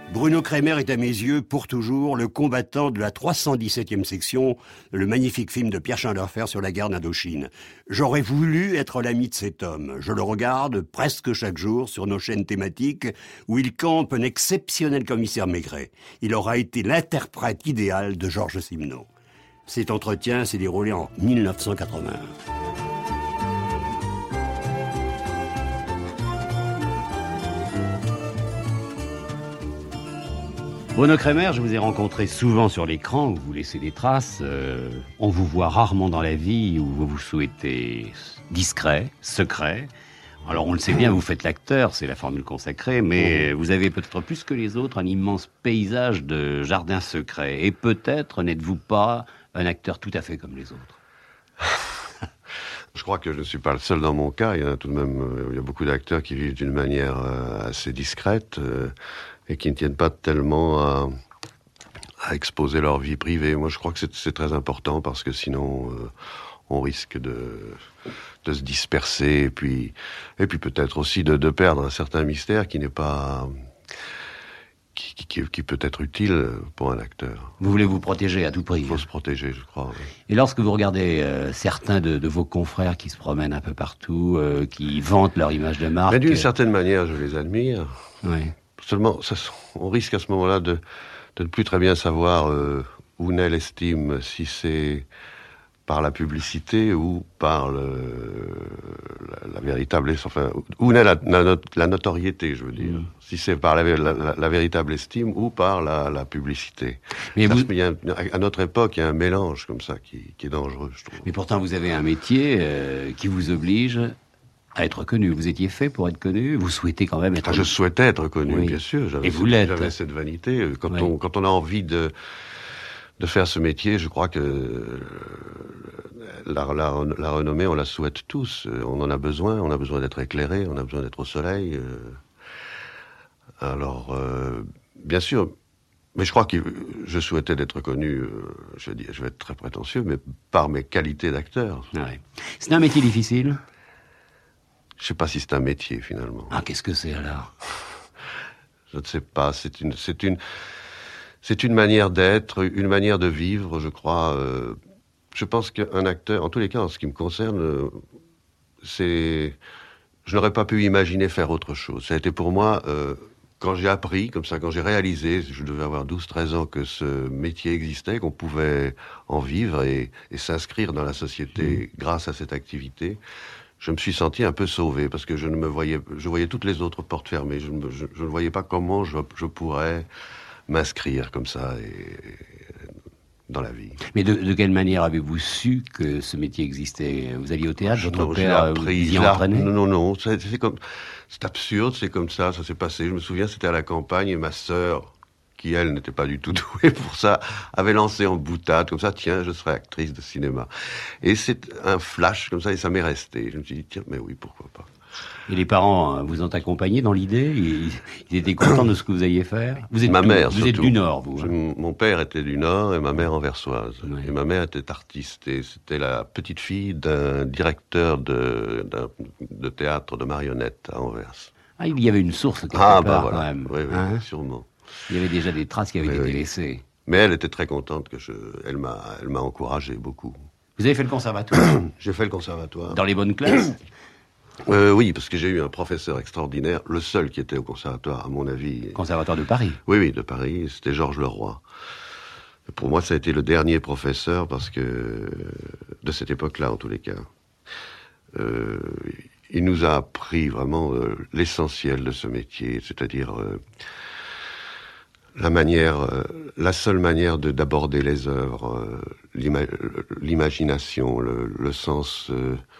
Bruno Kremer est à mes yeux, pour toujours, le combattant de la 317e section, le magnifique film de Pierre Schindlerfer sur la guerre d'Indochine. J'aurais voulu être l'ami de cet homme. Je le regarde presque chaque jour sur nos chaînes thématiques où il campe un exceptionnel commissaire Maigret. Il aura été l'interprète idéal de Georges Simenon. Cet entretien s'est déroulé en 1981. Bruno Kremer, je vous ai rencontré souvent sur l'écran où vous laissez des traces. On vous voit rarement dans la vie où vous vous souhaitez discret, secret. Alors on le sait bien, vous faites l'acteur, c'est la formule consacrée, mais vous avez peut-être plus que les autres un immense paysage de jardins secrets. Et peut-être n'êtes-vous pas un acteur tout à fait comme les autres. Je crois que je ne suis pas le seul dans mon cas. Il y a tout de même il y a beaucoup d'acteurs qui vivent d'une manière assez discrète et qui ne tiennent pas tellement à exposer leur vie privée. Moi, je crois que c'est très important parce que sinon, on risque de se disperser et puis peut-être aussi de perdre un certain mystère qui n'est pas... Qui peut être utile pour un acteur. Vous voulez vous protéger à tout prix. Il faut se protéger, je crois. Oui. Et lorsque vous regardez certains de vos confrères qui se promènent un peu partout, qui vantent leur image de marque... Mais d'une certaine manière, je les admire. Oui. Seulement, on risque à ce moment-là de ne plus très bien savoir où naît l'estime, si c'est par la publicité ou par la véritable... Enfin, où naît la notoriété, je veux dire. Si c'est par la véritable estime ou par la publicité. Mais à notre époque, il y a un mélange comme ça qui est dangereux, je trouve. Mais pourtant, vous avez un métier qui vous oblige à être connu. Vous étiez fait pour être connu. Vous souhaitez quand même être... Je souhaitais être connu, oui. Bien sûr. Et vous l'êtes. J'avais cette vanité. Quand on a envie de faire ce métier, je crois que la renommée, on la souhaite tous. On en a besoin. On a besoin d'être éclairé. On a besoin d'être au soleil. Alors, bien sûr, mais je crois que je souhaitais d'être connu, je vais être très prétentieux, mais par mes qualités d'acteur. Ah oui. C'est un métier difficile ? Je ne sais pas si c'est un métier, finalement. Ah, qu'est-ce que c'est, alors ? Je ne sais pas. C'est une manière d'être, une manière de vivre, je crois. Je pense qu'un acteur, en tous les cas, en ce qui me concerne, je n'aurais pas pu imaginer faire autre chose. Ça a été pour moi... Quand j'ai appris, comme ça, quand j'ai réalisé, je devais avoir 12-13 ans, que ce métier existait, qu'on pouvait en vivre et s'inscrire dans la société grâce à cette activité, je me suis senti un peu sauvé, parce que je voyais toutes les autres portes fermées, je ne voyais pas comment je pourrais m'inscrire comme ça dans la vie. Mais de quelle manière avez-vous su que ce métier existait ? Vous alliez au théâtre, votre père vous y a entraîné ? Non, c'est absurde, c'est comme ça s'est passé. Je me souviens, c'était à la campagne et ma sœur, qui elle n'était pas du tout douée pour ça, avait lancé en boutade, comme ça, tiens, je serai actrice de cinéma. Et c'est un flash comme ça, et ça m'est resté. Je me suis dit, tiens, mais oui, pourquoi pas. Et les parents vous ont accompagné dans l'idée ? Ils étaient contents de ce que vous alliez faire ? Vous êtes du Nord, vous. Mon père était du Nord et ma mère anversoise. Oui. Et ma mère était artiste. Et c'était la petite fille d'un directeur de théâtre de marionnettes à Anvers. Ah, il y avait une source quelque part, voilà. Quand même. Oui, sûrement. Il y avait déjà des traces qui avaient été laissées. Mais elle était très contente elle m'a encouragé beaucoup. Vous avez fait le conservatoire ? J'ai fait le conservatoire. Dans les bonnes classes ? Oui, parce que j'ai eu un professeur extraordinaire, le seul qui était au conservatoire, à mon avis. Conservatoire de Paris ? Oui, de Paris, c'était Georges Leroy. Pour moi, ça a été le dernier professeur, parce que, de cette époque-là, en tous les cas, il nous a appris vraiment l'essentiel de ce métier, c'est-à-dire la seule manière d'aborder les œuvres, l'imagination, le sens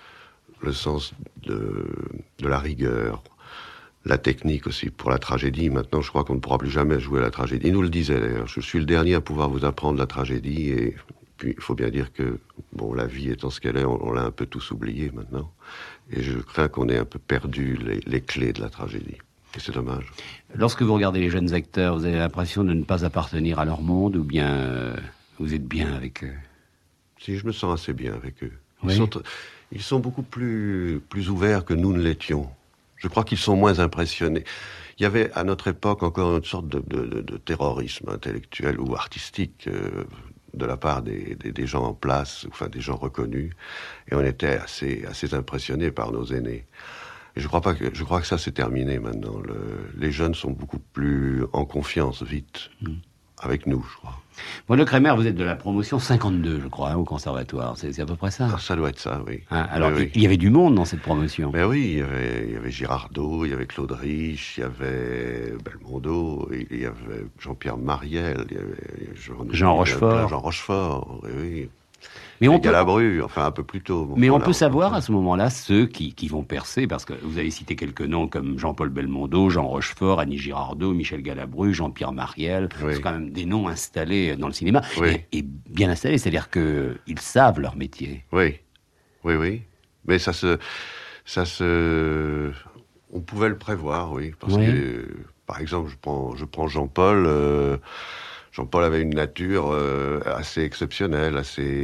de la rigueur, la technique aussi pour la tragédie. Maintenant, je crois qu'on ne pourra plus jamais jouer à la tragédie. Il nous le disait d'ailleurs, je suis le dernier à pouvoir vous apprendre la tragédie, et puis il faut bien dire que, bon, la vie étant ce qu'elle est, on l'a un peu tous oublié maintenant, et je crains qu'on ait un peu perdu les clés de la tragédie. Et c'est dommage. Lorsque vous regardez les jeunes acteurs, vous avez l'impression de ne pas appartenir à leur monde, ou bien vous êtes bien avec eux ? Si, je me sens assez bien avec eux. Oui. Ils sont beaucoup plus ouverts que nous ne l'étions. Je crois qu'ils sont moins impressionnés. Il y avait à notre époque encore une sorte de terrorisme intellectuel ou artistique de la part des gens en place, enfin des gens reconnus, et on était assez impressionnés par nos aînés. Et je crois que ça c'est terminé maintenant. Les jeunes sont beaucoup plus en confiance vite avec nous, je crois. Bruno Cremer, vous êtes de la promotion 52, je crois, au conservatoire. C'est à peu près ça. Ça doit être ça, oui. Alors, oui. Il y avait du monde dans cette promotion. Ben oui, il y avait Girardot, il y avait Claude Rich, il y avait Belmondo, il y avait Jean-Pierre Mariel, il y avait Jean Rochefort. Jean Rochefort, oui. Mais on peut Galabru, enfin un peu plus tôt. Mais on peut savoir à ce moment-là ceux qui vont percer, parce que vous avez cité quelques noms comme Jean-Paul Belmondo, Jean Rochefort, Annie Girardot, Michel Galabru, Jean-Pierre Mariel. Oui. C'est quand même des noms installés dans le cinéma, oui. et bien installés, c'est-à-dire qu'ils savent leur métier. Oui. Mais ça se... On pouvait le prévoir, oui. Parce que, par exemple, je prends Jean-Paul... Jean-Paul avait une nature assez exceptionnelle,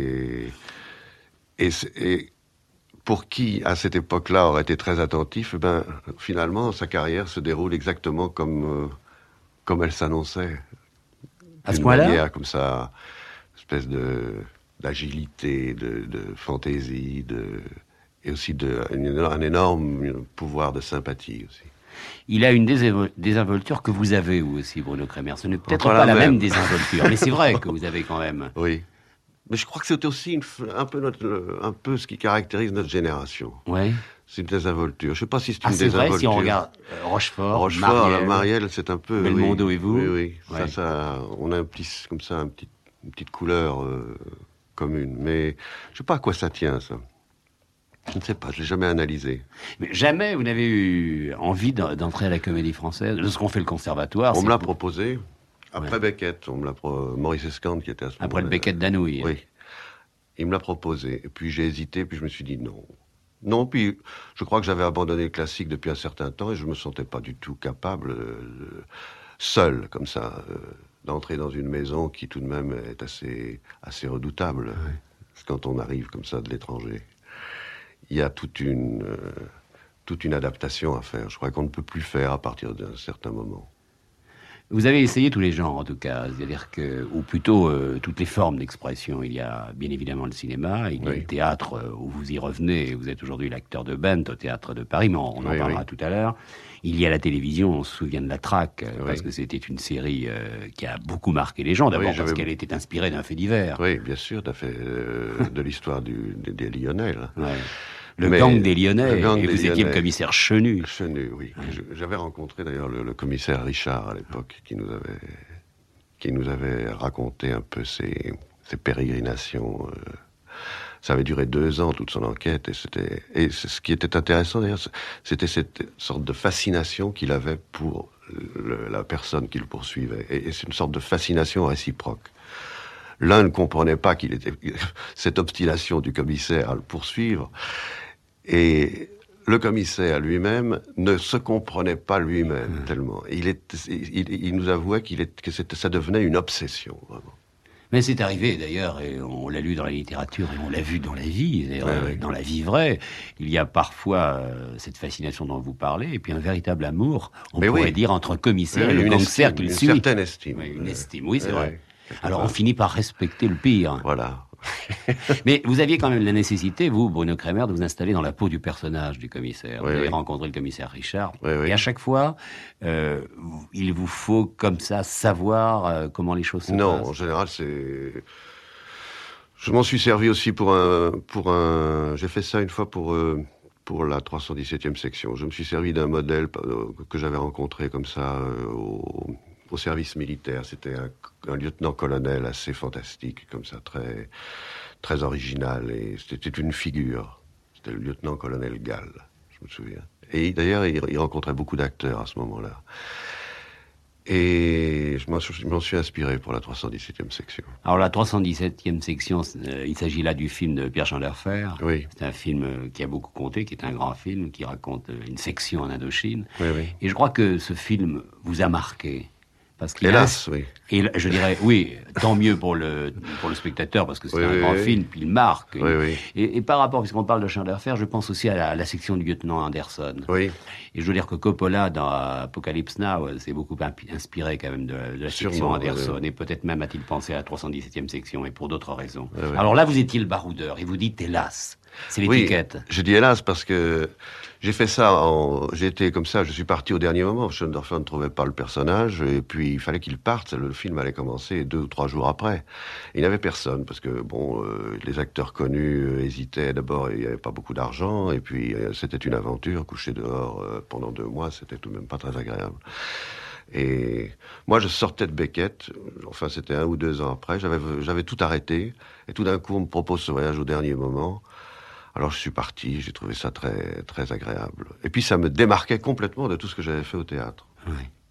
et pour qui, à cette époque-là, aurait été très attentif, finalement, sa carrière se déroule exactement comme elle s'annonçait. À ce point-là ? D'une manière comme ça, une espèce d'agilité, de fantaisie, et aussi un énorme pouvoir de sympathie aussi. Il a une désinvolture que vous avez, vous aussi, Bruno Cremer. Ce n'est peut-être pas la même désinvolture, mais c'est vrai que vous avez quand même... Oui. Mais je crois que c'est aussi un peu ce qui caractérise notre génération. Oui. C'est une désinvolture. Je ne sais pas si c'est une c'est désinvolture. Vrai, si on regarde Rochefort, Mariel, c'est un peu... Belmondo et vous. Oui. Ouais. Ça, on a une petite couleur commune. Mais je ne sais pas à quoi ça tient, ça. Je ne sais pas, je ne l'ai jamais analysé. Mais jamais vous n'avez eu envie d'entrer à la Comédie Française, de ce qu'on fait le Conservatoire. On me l'a proposé, après Beckett, Maurice Escande qui était à ce moment-là. Après le Beckett d'Anouilh. Oui. Il me l'a proposé, et puis j'ai hésité, puis je me suis dit non. Non, puis je crois que j'avais abandonné le classique depuis un certain temps, et je ne me sentais pas du tout capable, seul, comme ça, d'entrer dans une maison qui tout de même est assez redoutable, quand on arrive comme ça de l'étranger. Il y a toute une adaptation à faire. Je crois qu'on ne peut plus faire à partir d'un certain moment. Vous avez essayé tous les genres, en tout cas, c'est-à-dire ou plutôt toutes les formes d'expression. Il y a bien évidemment le cinéma, il y a le théâtre où vous y revenez. Vous êtes aujourd'hui l'acteur de Bent au Théâtre de Paris, mais on en parlera tout à l'heure. Il y a la télévision, on se souvient de La Traque, parce que c'était une série qui a beaucoup marqué les gens, d'abord parce qu'elle était inspirée d'un fait divers. Oui, bien sûr, de l'histoire des Lyonnais. Le gang des Lyonnais, et vous étiez le commissaire Chenu. Chenu, oui. J'avais rencontré d'ailleurs le commissaire Richard à l'époque, qui nous avait raconté un peu ses pérégrinations. Ça avait duré 2 ans, toute son enquête, et ce qui était intéressant d'ailleurs, c'était cette sorte de fascination qu'il avait pour la personne qu'il poursuivait. Et c'est une sorte de fascination réciproque. L'un ne comprenait pas cette obstination du commissaire à le poursuivre, et le commissaire lui-même ne se comprenait pas lui-même tellement. Il nous avouait que ça devenait une obsession, vraiment. Mais c'est arrivé d'ailleurs, et on l'a lu dans la littérature, et on l'a vu dans la vie, dans la vie vraie. Il y a parfois cette fascination dont vous parlez, et puis un véritable amour, on pourrait dire, entre un commissaire et le gangster qu'il suit. Une certaine estime. Une estime, oui, c'est vrai. Alors on finit par respecter le pire. Voilà. Mais vous aviez quand même la nécessité, vous, Bruno Cremer, de vous installer dans la peau du personnage du commissaire. Vous avez rencontré le commissaire Richard. Et à chaque fois, il vous faut comme ça savoir comment les choses se passent. Non, en général, c'est... Je m'en suis servi aussi pour un... J'ai fait ça une fois pour la 317e section. Je me suis servi d'un modèle que j'avais rencontré comme ça au service militaire. C'était un lieutenant-colonel assez fantastique, comme ça, très, très original. Et c'était une figure. C'était le lieutenant-colonel Gall, je me souviens. Et d'ailleurs, il rencontrait beaucoup d'acteurs à ce moment-là. Et je m'en suis inspiré pour la 317e section. Alors la 317e section, il s'agit là du film de Pierre Chandlerfer. Oui. C'est un film qui a beaucoup compté, qui est un grand film, qui raconte une section en Indochine. Oui. Et je crois que ce film vous a marqué. Parce qu'il Hélas, Et je dirais, oui, tant mieux pour le spectateur, parce que c'est un grand film, puis il marque. Et par rapport, puisqu'on parle de Chemin de fer, je pense aussi à la section du lieutenant Anderson. Oui. Et je veux dire que Coppola, dans Apocalypse Now, s'est beaucoup inspiré quand même de la section Anderson. Et peut-être même a-t-il pensé à la 317e section, et pour d'autres raisons. Alors là, vous étiez le baroudeur, et vous dites, hélas, c'est l'étiquette. Oui, je dis hélas parce que j'ai fait ça, j'ai été comme ça, je suis parti au dernier moment. Schoendoerfer ne trouvait pas le personnage, et puis il fallait qu'il parte. Le film allait commencer 2 ou 3 jours après. Il n'y avait personne, parce que les acteurs connus hésitaient. D'abord, il n'y avait pas beaucoup d'argent, et puis c'était une aventure. Coucher dehors pendant 2 mois, c'était tout de même pas très agréable. Et moi, je sortais de Beckett, enfin c'était 1 ou 2 ans après, j'avais tout arrêté, et tout d'un coup, on me propose ce voyage au dernier moment. Alors je suis parti, j'ai trouvé ça très, très agréable. Et puis ça me démarquait complètement de tout ce que j'avais fait au théâtre. Oui.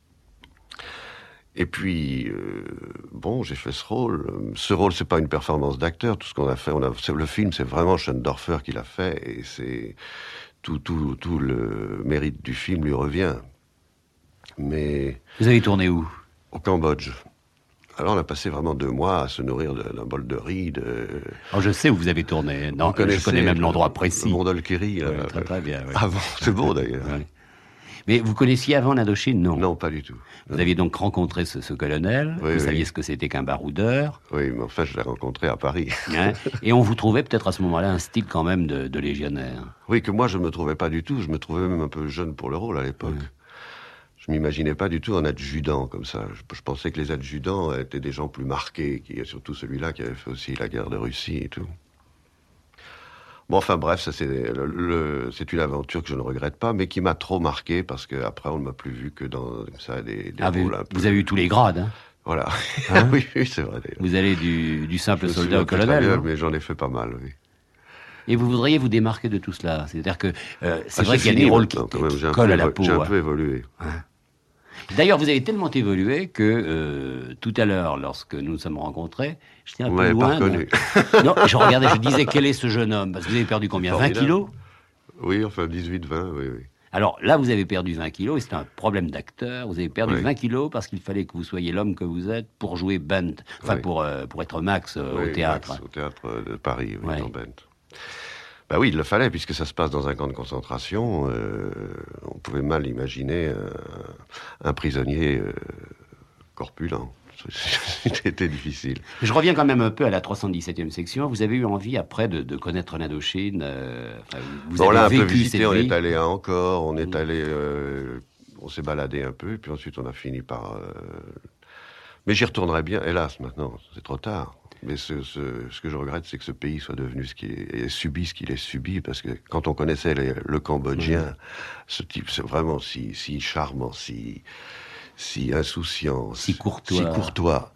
Et puis, j'ai fait ce rôle. Ce rôle, c'est pas une performance d'acteur. Tout ce qu'on a fait, le film, c'est vraiment Schoendoerfer qui l'a fait, et c'est tout le mérite du film lui revient. Mais vous avez tourné où? Au Cambodge. Alors on a passé vraiment 2 mois à se nourrir d'un bol de riz. Oh, je sais où vous avez tourné. Non, je connais même l'endroit précis. Le Mondolkiri. Oui, très, très bien. Oui. Ah bon, c'est beau d'ailleurs. Oui. Mais vous connaissiez avant l'Indochine, non? Non, pas du tout. Vous aviez donc rencontré ce colonel, vous saviez ce que c'était qu'un baroudeur. Oui, mais enfin, je l'ai rencontré à Paris. Hein? Et on vous trouvait peut-être à ce moment-là un style quand même de légionnaire. Oui, que moi je ne me trouvais pas du tout. Je me trouvais même un peu jeune pour le rôle à l'époque. Oui. Je m'imaginais pas du tout un adjudant comme ça. Je pensais que les adjudants étaient des gens plus marqués, surtout celui-là qui avait fait aussi la guerre de Russie et tout. Bon, enfin bref, ça c'est une aventure que je ne regrette pas, mais qui m'a trop marqué parce qu'après on ne m'a plus vu que dans ça, des rôles un peu... Vous avez eu tous les grades, hein? Voilà. Hein? Oui, c'est vrai d'ailleurs. Vous allez du simple soldat au colonel. Mais j'en ai fait pas mal, oui. Et vous voudriez vous démarquer de tout cela? C'est-à-dire que c'est vrai qu'il y a des rôles qui collent à la peau. J'ai un peu évolué. Hein? D'ailleurs, vous avez tellement évolué que tout à l'heure, lorsque nous nous sommes rencontrés, j'étais un peu loin. Pas reconnu. Non, je regardais, je disais quel est ce jeune homme, parce que vous avez perdu combien? 20 kilos? Oui, enfin 18, 20, oui. Alors là, vous avez perdu 20 kilos, et c'est un problème d'acteur. Vous avez perdu 20 kilos parce qu'il fallait que vous soyez l'homme que vous êtes pour jouer Bent, enfin pour être Max au théâtre. Max, au théâtre de Paris, dans Bent. Ben oui, il le fallait, puisque ça se passe dans un camp de concentration. On pouvait mal imaginer un prisonnier corpulent. C'était difficile. Je reviens quand même un peu à la 317e section. Vous avez eu envie, après, de connaître l'Indochine. Vous avez l'a un vécu peu visité, on cette vie. est allé à Angkor, on est allé... on s'est baladé un peu, et puis ensuite on a fini par... Mais j'y retournerai bien, hélas, maintenant, c'est trop tard. Mais ce que je regrette, c'est que ce pays soit devenu ce qu'il est, subi ce qu'il est subi, parce que quand on connaissait le Cambodgien, ce type, c'est vraiment si charmant, si insouciant, si courtois.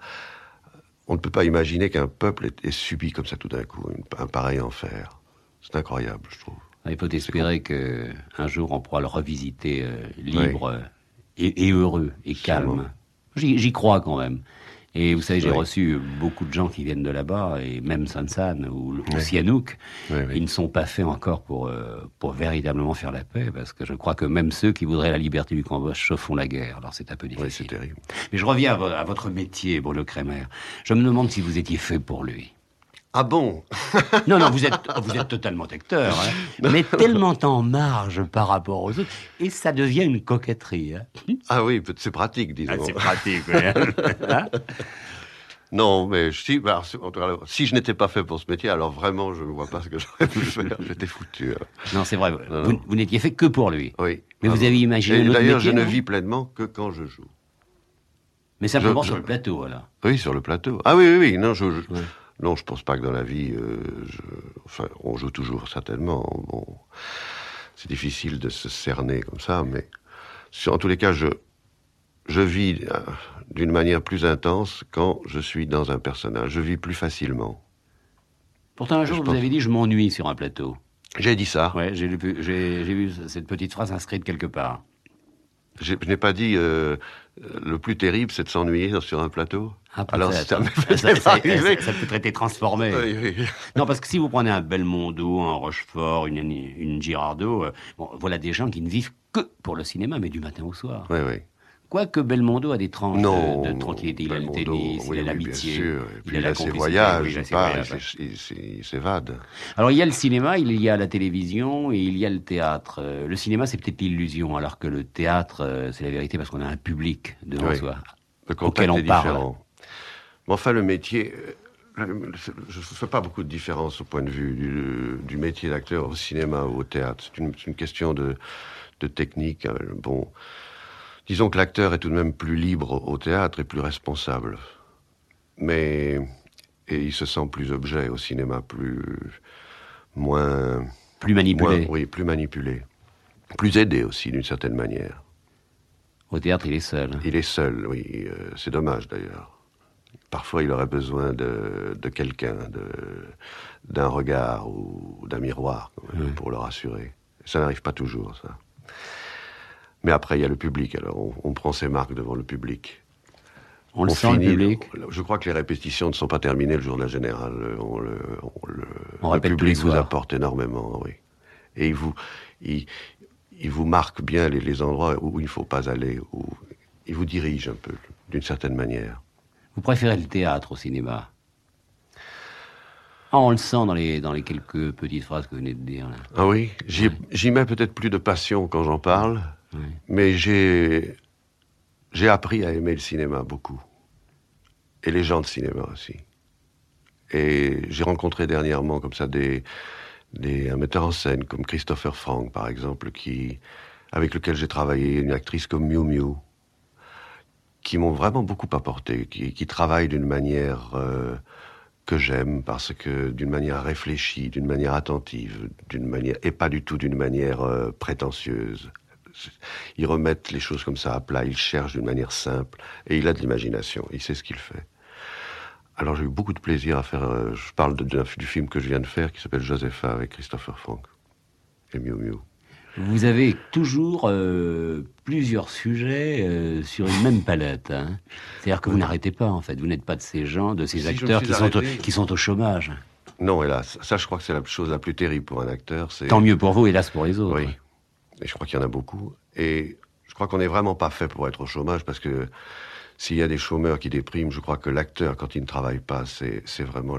On ne peut pas imaginer qu'un peuple ait subi comme ça tout d'un coup un pareil enfer. C'est incroyable, je trouve. Il faut espérer qu'un jour on pourra le revisiter libre et heureux et calme. J'y crois quand même. Et vous savez, j'ai reçu beaucoup de gens qui viennent de là-bas, et même Sansan ou Sihanouk, ils ne sont pas faits encore pour véritablement faire la paix, parce que je crois que même ceux qui voudraient la liberté du Cambodge se font la guerre. Alors c'est un peu difficile. Oui, c'est terrible. Mais je reviens à votre métier, Bruno Kremer. Je me demande si vous étiez fait pour lui. Ah bon? Non, vous êtes totalement acteur, hein, mais tellement en marge par rapport aux autres, et ça devient une coquetterie. Hein. Ah oui, c'est pratique, disons. C'est pratique, oui. Hein? Non, mais si je n'étais pas fait pour ce métier, alors vraiment, je ne vois pas ce que j'aurais pu faire. J'étais foutu. Alors. Non, c'est vrai. Vous n'étiez fait que pour lui. Oui. Mais vous avez imaginé un autre d'ailleurs, métier, je ne vis pleinement que quand je joue. Mais simplement sur le plateau, alors. Oui, sur le plateau. Ah oui. Non, non, je pense pas que dans la vie, on joue toujours certainement. Bon, c'est difficile de se cerner comme ça, mais en tous les cas, je vis d'une manière plus intense quand je suis dans un personnage. Je vis plus facilement. Pourtant, un jour, vous avez dit « je m'ennuie sur un plateau ». J'ai dit ça. Ouais, j'ai vu cette petite phrase inscrite quelque part. Je n'ai pas dit le plus terrible, c'est de s'ennuyer sur un plateau. Ah, alors ça peut être transformé. Oui. Non, parce que si vous prenez un Belmondo, un Rochefort, une Girardot, voilà des gens qui ne vivent que pour le cinéma, mais du matin au soir. Oui. Quoique Belmondo a des tranches Non, de tranquillité, il a le Belmondo, tennis, oui, il a oui, l'amitié, bien sûr. Et puis il a la ses complicité, voyages, oui, il a il ses part, voyages. il s'évade. Alors il y a le cinéma, il y a la télévision et il y a le théâtre. Le cinéma, c'est peut-être l'illusion, alors que le théâtre, c'est la vérité parce qu'on a un public devant Oui. soi, Le auquel contact on est parle. différent. Mais enfin, le métier, je ne fais pas beaucoup de différence au point de vue du métier d'acteur au cinéma ou au théâtre. C'est une question de technique. Bon, disons que l'acteur est tout de même plus libre au théâtre et plus responsable. Et il se sent plus objet au cinéma, moins, Plus manipulé. oui, plus manipulé. Plus aidé aussi, d'une certaine manière. Au théâtre, il est seul. Il est seul, oui. C'est dommage, d'ailleurs. Parfois, il aurait besoin de quelqu'un, d'un regard ou d'un miroir pour le rassurer. Ça n'arrive pas toujours, ça. Mais après, il y a le public, alors on prend ses marques devant le public. On le sent, le public. Je crois que les répétitions ne sont pas terminées le jour de la générale. On le répète tous les public vous soirs. apporte énormément, oui. Et il vous marque bien les endroits où il ne faut pas aller, où il vous dirige un peu, d'une certaine manière. Vous préférez le théâtre au cinéma? Ah, on le sent dans les quelques petites phrases que vous venez de dire. Là. Ah oui, j'y mets peut-être plus de passion quand j'en parle, mais j'ai appris à aimer le cinéma beaucoup. Et les gens de cinéma aussi. Et j'ai rencontré dernièrement comme ça un metteur en scène comme Christopher Frank, par exemple, avec lequel j'ai travaillé, une actrice comme Miu Miu, qui m'ont vraiment beaucoup apporté, qui travaillent d'une manière que j'aime, parce que d'une manière réfléchie, d'une manière attentive, et pas du tout d'une manière prétentieuse. Ils remettent les choses comme ça à plat, ils cherchent d'une manière simple, et il a de l'imagination, il sait ce qu'il fait. Alors j'ai eu beaucoup de plaisir à faire, je parle du film que je viens de faire, qui s'appelle Josepha, avec Christopher Frank et Miu Miu. Vous avez toujours plusieurs sujets sur une même palette. Hein. C'est-à-dire que vous n'arrêtez pas, en fait. Vous n'êtes pas de ces gens, de ces acteurs qui sont au chômage. Non, hélas. Ça, je crois que c'est la chose la plus terrible pour un acteur. Tant mieux pour vous, hélas pour les autres. Oui. Et je crois qu'il y en a beaucoup. Et je crois qu'on n'est vraiment pas fait pour être au chômage, parce que s'il y a des chômeurs qui dépriment, je crois que l'acteur, quand il ne travaille pas, c'est vraiment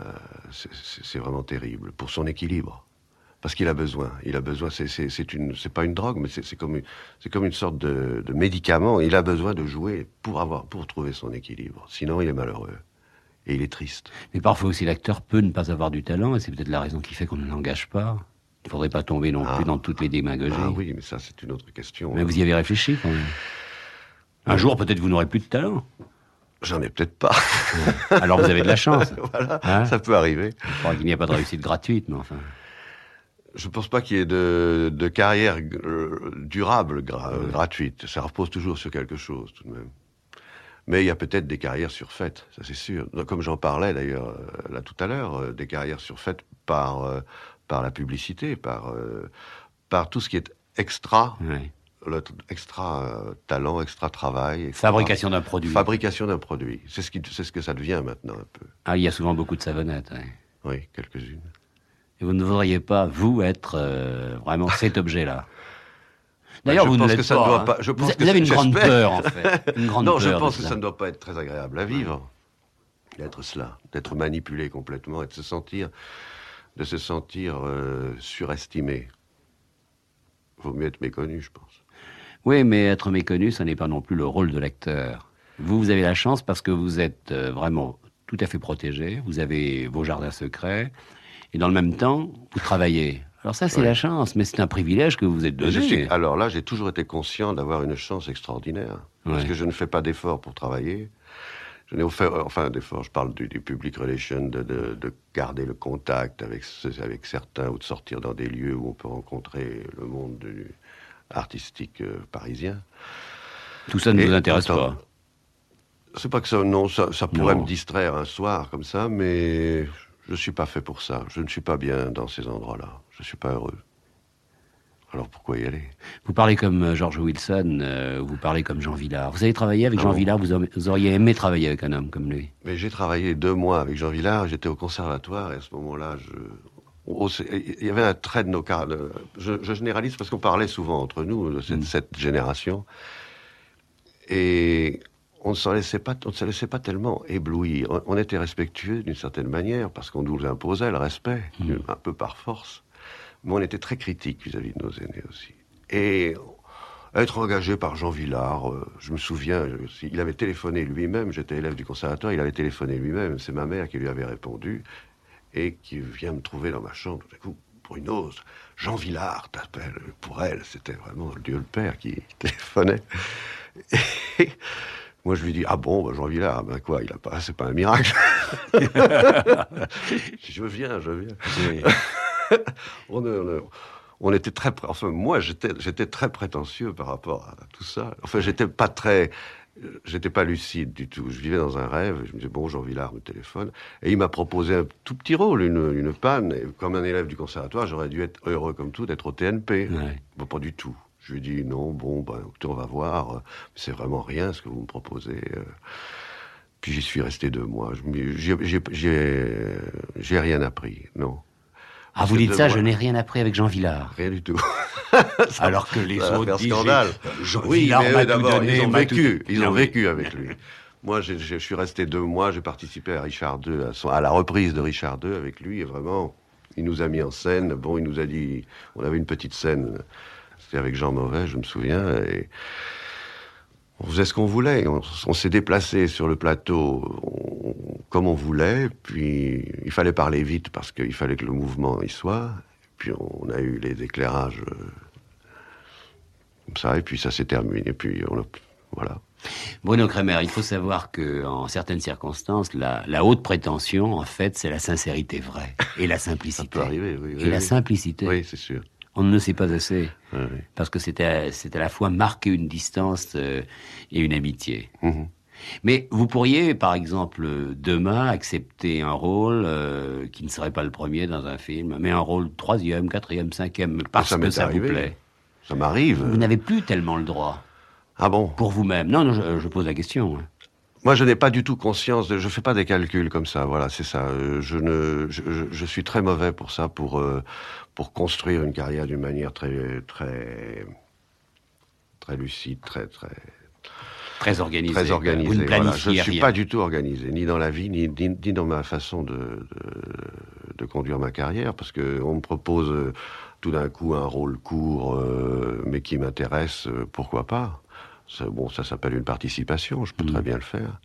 c'est vraiment terrible pour son équilibre. Parce qu'il a besoin. C'est pas une drogue, mais c'est comme une sorte de médicament. Il a besoin de jouer pour trouver son équilibre. Sinon, il est malheureux. Et il est triste. Mais parfois aussi, l'acteur peut ne pas avoir du talent, et c'est peut-être la raison qui fait qu'on ne l'engage pas. Il ne faudrait pas tomber non plus dans toutes les démagogies. Ah oui, mais ça, c'est une autre question. Mais vous y avez réfléchi, quand même. Un jour, peut-être, vous n'aurez plus de talent. J'en ai peut-être pas. Alors, vous avez de la chance. Voilà, hein, ça peut arriver. Je crois qu'il n'y a pas de réussite gratuite, mais enfin... Je pense pas qu'il y ait de carrière durable gratuite. Ça repose toujours sur quelque chose, tout de même. Mais il y a peut-être des carrières surfaites, ça c'est sûr. Comme j'en parlais d'ailleurs là tout à l'heure, des carrières surfaites par la publicité, par tout ce qui est extra, extra talent, extra travail. Extra, fabrication d'un produit. Fabrication d'un produit. C'est ce que ça devient maintenant un peu. Ah, il y a souvent beaucoup de savonnettes. Oui, quelques-unes. Et vous ne voudriez pas, vous, être vraiment cet objet-là. D'ailleurs, vous ne l'êtes pas. Vous avez une grande peur, en fait. Non, je pense que ça ne doit pas être très agréable à vivre. D'être cela, d'être manipulé complètement et de se sentir surestimé. Vaut mieux être méconnu, je pense. Oui, mais être méconnu, ça n'est pas non plus le rôle de l'acteur. Vous avez la chance parce que vous êtes vraiment tout à fait protégé. Vous avez vos jardins secrets. Et dans le même temps, vous travaillez. Alors ça, c'est la chance, mais c'est un privilège que vous êtes donné. Alors là, j'ai toujours été conscient d'avoir une chance extraordinaire. Parce que je ne fais pas d'efforts pour travailler. Je n'ai fait, d'efforts, je parle du public relation, de garder le contact avec certains, ou de sortir dans des lieux où on peut rencontrer le monde artistique parisien. Tout ça ne vous intéresse pas? C'est pas que ça, non, ça pourrait me distraire un soir comme ça, mais... Je ne suis pas fait pour ça. Je ne suis pas bien dans ces endroits-là. Je ne suis pas heureux. Alors pourquoi y aller? Vous parlez comme George Wilson, vous parlez comme Jean Vilar. Vous avez travaillé avec Jean Vilar, vous auriez aimé travailler avec un homme comme lui? Mais j'ai travaillé 2 mois avec Jean Vilar, j'étais au conservatoire, et à ce moment-là, il y avait un trait de nos cas. Je généralise parce qu'on parlait souvent entre nous de cette génération. Et on ne se laissait pas tellement éblouir. On était respectueux d'une certaine manière, parce qu'on nous imposait le respect, un peu par force. Mais on était très critique vis-à-vis de nos aînés aussi. Et être engagé par Jean Vilar, je me souviens, il avait téléphoné lui-même, j'étais élève du conservatoire, il avait téléphoné lui-même, c'est ma mère qui lui avait répondu, et qui vient me trouver dans ma chambre, tout à coup, Bruno, Jean Vilar t'appelle. Pour elle, c'était vraiment Dieu le Père qui téléphonait. Et moi, je lui dis, ah bon, bah Jean Vilar, ben quoi, il a pas, c'est pas un miracle. Je viens. Oui. On était très, enfin, moi, j'étais très prétentieux par rapport à tout ça. Enfin, j'étais pas lucide du tout. Je vivais dans un rêve. Je me disais, bon, Jean Vilar me téléphone. Et il m'a proposé un tout petit rôle, une panne. Et comme un élève du conservatoire, j'aurais dû être heureux comme tout d'être au TNP. Ouais. Bon, pas du tout. Je lui ai dit, non, bon, ben, écoutez, on va voir. C'est vraiment rien ce que vous me proposez. Puis j'y suis resté 2 mois. J'ai rien appris, non. Ah, vous dites ça, je n'ai rien appris avec Jean Vilar. Rien du tout. Alors que les Ça va autres faire disent, scandale. Jean Oui, Vilar mais m'a eux, tout d'abord, donné, ils ont vécu avec lui. Moi, je suis resté 2 mois, j'ai participé à Richard II, à la reprise de Richard II avec lui, et vraiment, il nous a mis en scène. Bon, il nous a dit, on avait une petite scène, c'était avec Jean Mauvais, je me souviens, et on faisait ce qu'on voulait. On s'est déplacé sur le plateau comme on voulait, puis il fallait parler vite parce qu'il fallait que le mouvement y soit. Puis on a eu les éclairages comme ça, et puis ça s'est terminé, puis voilà. Bruno Kremer, il faut savoir que en certaines circonstances, la haute prétention, en fait, c'est la sincérité vraie et la simplicité. Ça peut arriver, oui. Et la simplicité. Oui, c'est sûr. On ne le sait pas assez. Oui. Parce que c'est à la fois marquer une distance et une amitié. Mmh. Mais vous pourriez, par exemple, demain, accepter un rôle qui ne serait pas le premier dans un film, mais un rôle 3e, 4e, 5e, parce que ça vous plaît. Ça m'arrive. Vous n'avez plus tellement le droit. Ah bon? Pour vous-même. Non, je pose la question. Moi, je n'ai pas du tout conscience, je fais pas des calculs comme ça, voilà, c'est ça. Je suis très mauvais pour ça, pour construire une carrière d'une manière très lucide, Très organisé. Très organisé. Vous ne Voilà. planifiez Je ne suis rien. pas du tout organisé, ni dans la vie, ni dans ma façon de conduire ma carrière, parce que on me propose tout d'un coup un rôle court, mais qui m'intéresse, pourquoi pas? Ça s'appelle une participation, je peux très bien le faire.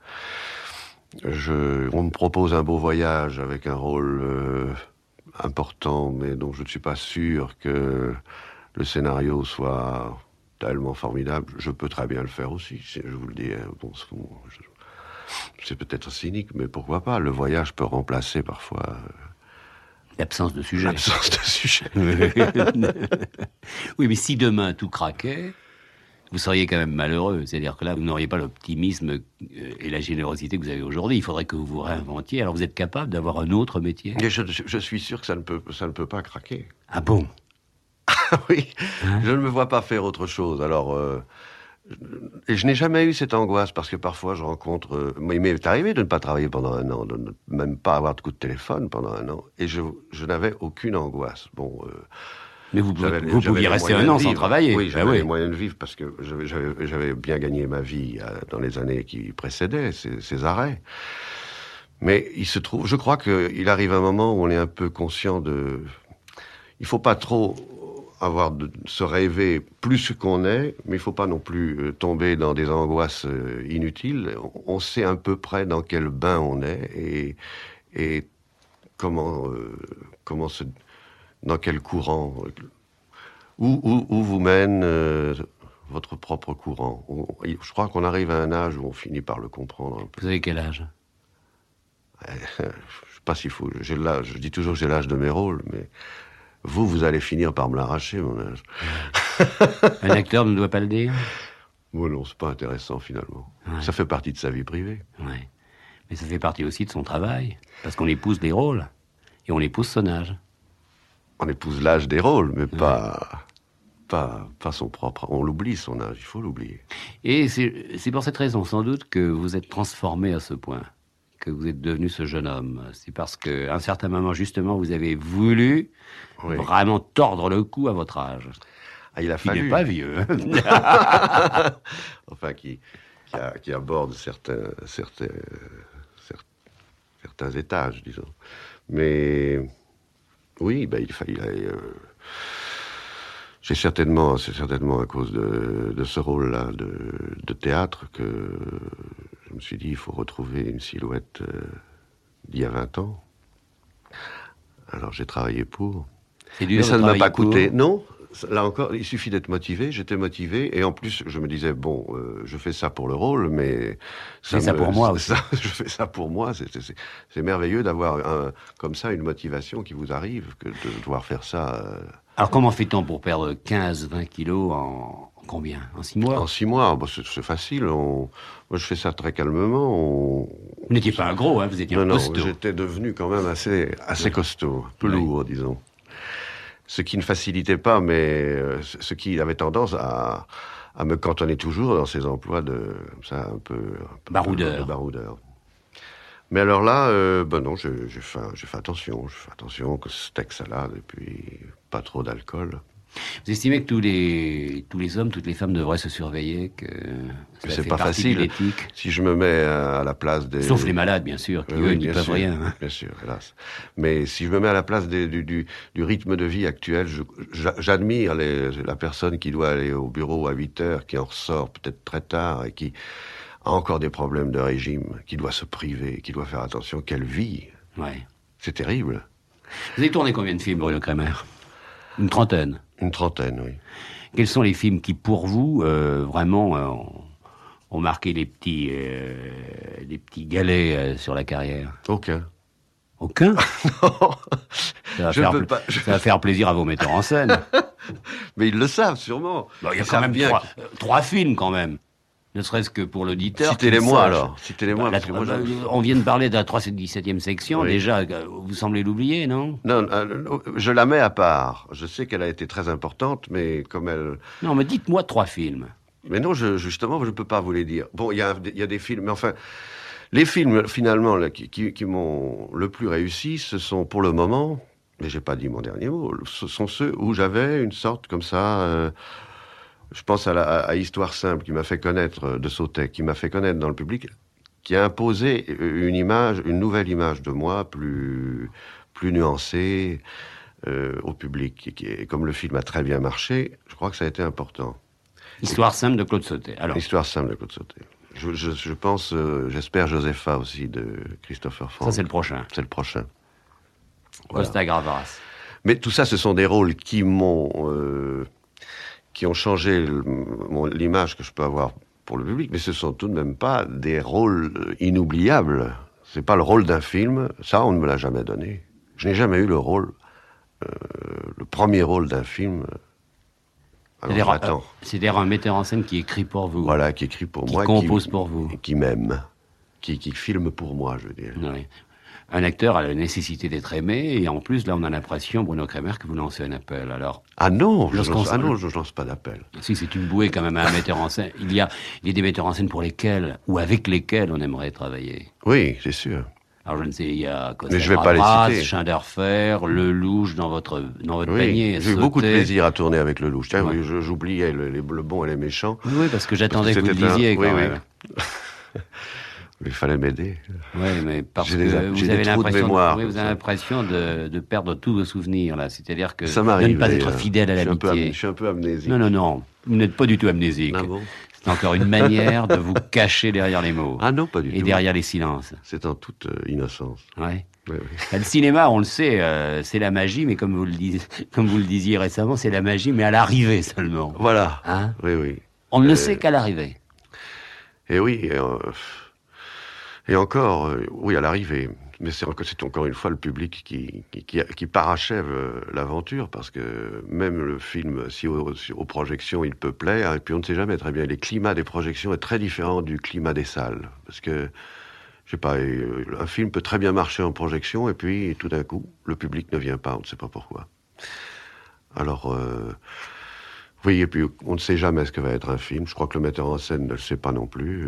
On me propose un beau voyage avec un rôle important, mais dont je ne suis pas sûr que le scénario soit tellement formidable. Je peux très bien le faire aussi, je vous le dis. C'est peut-être cynique, mais pourquoi pas? Le voyage peut remplacer parfois L'absence de sujet. l'absence de sujet. Oui, mais si demain tout craquait, vous seriez quand même malheureux. C'est-à-dire que là, vous n'auriez pas l'optimisme et la générosité que vous avez aujourd'hui. Il faudrait que vous vous réinventiez. Alors vous êtes capable d'avoir un autre métier? Et je suis sûr que ça ne peut pas craquer. Ah bon? Oui, Hein? je ne me vois pas faire autre chose. Alors, et je n'ai jamais eu cette angoisse parce que parfois je rencontre. Il m'est arrivé de ne pas travailler pendant 1 an, de ne même pas avoir de coup de téléphone pendant 1 an, et je n'avais aucune angoisse. Bon. Mais vous J'avais pouviez les rester moyens 1 an de sans vivre. travailler. Oui, j'avais Ben les moyens de vivre parce que j'avais bien gagné ma vie dans les années qui précédaient ces arrêts. Mais il se trouve, je crois qu'il arrive un moment où on est un peu conscient de. Il faut pas trop se rêver plus qu'on est, mais il faut pas non plus tomber dans des angoisses inutiles. On sait à peu près dans quel bain on est et comment dans quel courant, où vous mène votre propre courant. Je crois qu'on arrive à un âge où on finit par le comprendre un peu. Vous avez quel âge? Je sais pas s'il faut. Je dis toujours que j'ai l'âge de mes rôles, mais vous allez finir par me l'arracher, mon âge. Un acteur ne doit pas le dire? Bon, non, c'est pas intéressant finalement. Ouais. Ça fait partie de sa vie privée. Ouais. Mais ça fait partie aussi de son travail. Parce qu'on épouse les rôles. Et on épouse son âge. On épouse l'âge des rôles, mais pas son propre. On l'oublie, son âge, il faut l'oublier. Et c'est pour cette raison, sans doute, que vous êtes transformé à ce point. Que vous êtes devenu ce jeune homme. C'est parce qu'à un certain moment, justement, vous avez voulu vraiment tordre le cou à votre âge. Ah, il a Qui fallu. n'est pas vieux. Enfin, qui qui aborde certains étages, disons. Mais oui, il fallait. C'est certainement à cause de ce rôle-là de théâtre que je me suis dit, il faut retrouver une silhouette d'il y a 20 ans. Alors j'ai travaillé pour. C'est dur. Mais ça ne m'a pas pour... coûté. Non, là encore, il suffit d'être motivé. J'étais motivé. Et en plus, je me disais, bon, je fais ça pour le rôle, mais... ça pour moi aussi. Je fais ça pour moi. C'est merveilleux d'avoir comme ça une motivation qui vous arrive, que de devoir faire ça... Alors comment fait-on pour perdre 15-20 kilos en combien? En 6 mois? En 6 mois, c'est facile. Moi, je fais ça très calmement. Vous n'étiez pas un gros, hein, vous étiez un costaud. Non, j'étais devenu quand même assez costaud, un peu lourd, disons. Ce qui ne facilitait pas, mais ce qui avait tendance à me cantonner toujours dans ces emplois de un peu baroudeur. Mais alors là, non, j'ai fait attention. Je fais attention que steak, salade, et puis pas trop d'alcool. Vous estimez que tous les hommes, toutes les femmes devraient se surveiller, que ça c'est fait pas partie facile. de l'éthique? Si je me mets à la place des... Sauf les malades, bien sûr, qui eux n'y peuvent rien. Hein. Bien sûr, hélas. Mais si je me mets à la place du rythme de vie actuel, j'admire la personne qui doit aller au bureau à 8 heures, qui en ressort peut-être très tard et qui a encore des problèmes de régime, qui doit se priver, qui doit faire attention, quelle vie. Ouais. C'est terrible. Vous avez tourné combien de films, Bruno Kremer? Une trentaine. Une trentaine, oui. Quels sont les films qui, pour vous, vraiment, ont marqué les petits galets sur la carrière? Aucun. Aucun? Non. Ça va faire plaisir à vos metteurs en scène. Mais ils le savent, sûrement. Il y a quand même trois films, quand même. Ne serait-ce que pour l'auditeur. Citez-les-moi, alors. Citez-les-moi, parce que moi, on vient de parler de la 317e section. Oui. Déjà, vous semblez l'oublier, non? Non, je la mets à part. Je sais qu'elle a été très importante, mais comme elle... Non, mais dites-moi 3 films. Mais non, justement, je ne peux pas vous les dire. Bon, il y a des films, mais enfin... Les films, finalement, là, qui m'ont le plus réussi, ce sont, pour le moment, mais j'ai pas dit mon dernier mot, ce sont ceux où j'avais une sorte, comme ça... je pense à Histoire simple, qui m'a fait connaître, de Sautet, qui m'a fait connaître dans le public, qui a imposé une nouvelle image de moi, plus nuancée, au public. Et comme le film a très bien marché, je crois que ça a été important. Histoire simple de Claude Sautet. Alors. Histoire simple de Claude Sautet. Je pense, j'espère Josepha aussi, de Christopher Frank. Ça, c'est le prochain. C'est le prochain. Voilà. Costa Gavras. Mais tout ça, ce sont des rôles qui ont changé l'image que je peux avoir pour le public, mais ce sont tout de même pas des rôles inoubliables. C'est pas le rôle d'un film, ça on ne me l'a jamais donné. Je n'ai jamais eu le premier rôle d'un film. C'est-à-dire un metteur en scène qui écrit pour vous. Voilà, qui écrit pour moi. Qui compose pour vous. Qui m'aime. Qui filme pour moi, je veux dire. Oui. Un acteur a la nécessité d'être aimé, et en plus, là, on a l'impression, Bruno Kremer, que vous lancez un appel. Alors, je lance pas d'appel. Si, c'est une bouée quand même à un metteur en scène. Il y a des metteurs en scène pour lesquels, ou avec lesquels, on aimerait travailler. Oui, c'est sûr. Alors, je ne sais, il y a mais je vais pas les citer. Schinderfer, Lelouch dans votre panier. J'ai eu beaucoup de plaisir à tourner avec Lelouch. Tiens, oui, j'oubliais le bon et les méchants. Oui, parce que j'attendais que vous le disiez quand même. Il fallait m'aider. Oui, mais parce que vous avez l'impression de perdre tous vos souvenirs, là. C'est-à-dire que ça m'arrive, de ne pas être fidèle à l'amitié. Je suis un peu amnésique. Non. Vous n'êtes pas du tout amnésique. Ah bon? C'est encore une manière de vous cacher derrière les mots. Ah non, pas du tout. Et derrière les silences. C'est en toute innocence. Ouais. Oui. Le cinéma, on le sait, c'est la magie, mais comme vous le disiez récemment, c'est la magie, mais à l'arrivée seulement. Voilà. Hein? Oui. On ne le sait qu'à l'arrivée. Et oui, et encore, oui, à l'arrivée. Mais c'est encore une fois le public qui parachève l'aventure, parce que même le film, si aux projections il peut plaire, et puis on ne sait jamais très bien, les climats des projections est très différent du climat des salles. Parce que, je sais pas, un film peut très bien marcher en projection, et puis tout d'un coup, le public ne vient pas, on ne sait pas pourquoi. Alors, oui, et puis on ne sait jamais ce que va être un film. Je crois que le metteur en scène ne le sait pas non plus.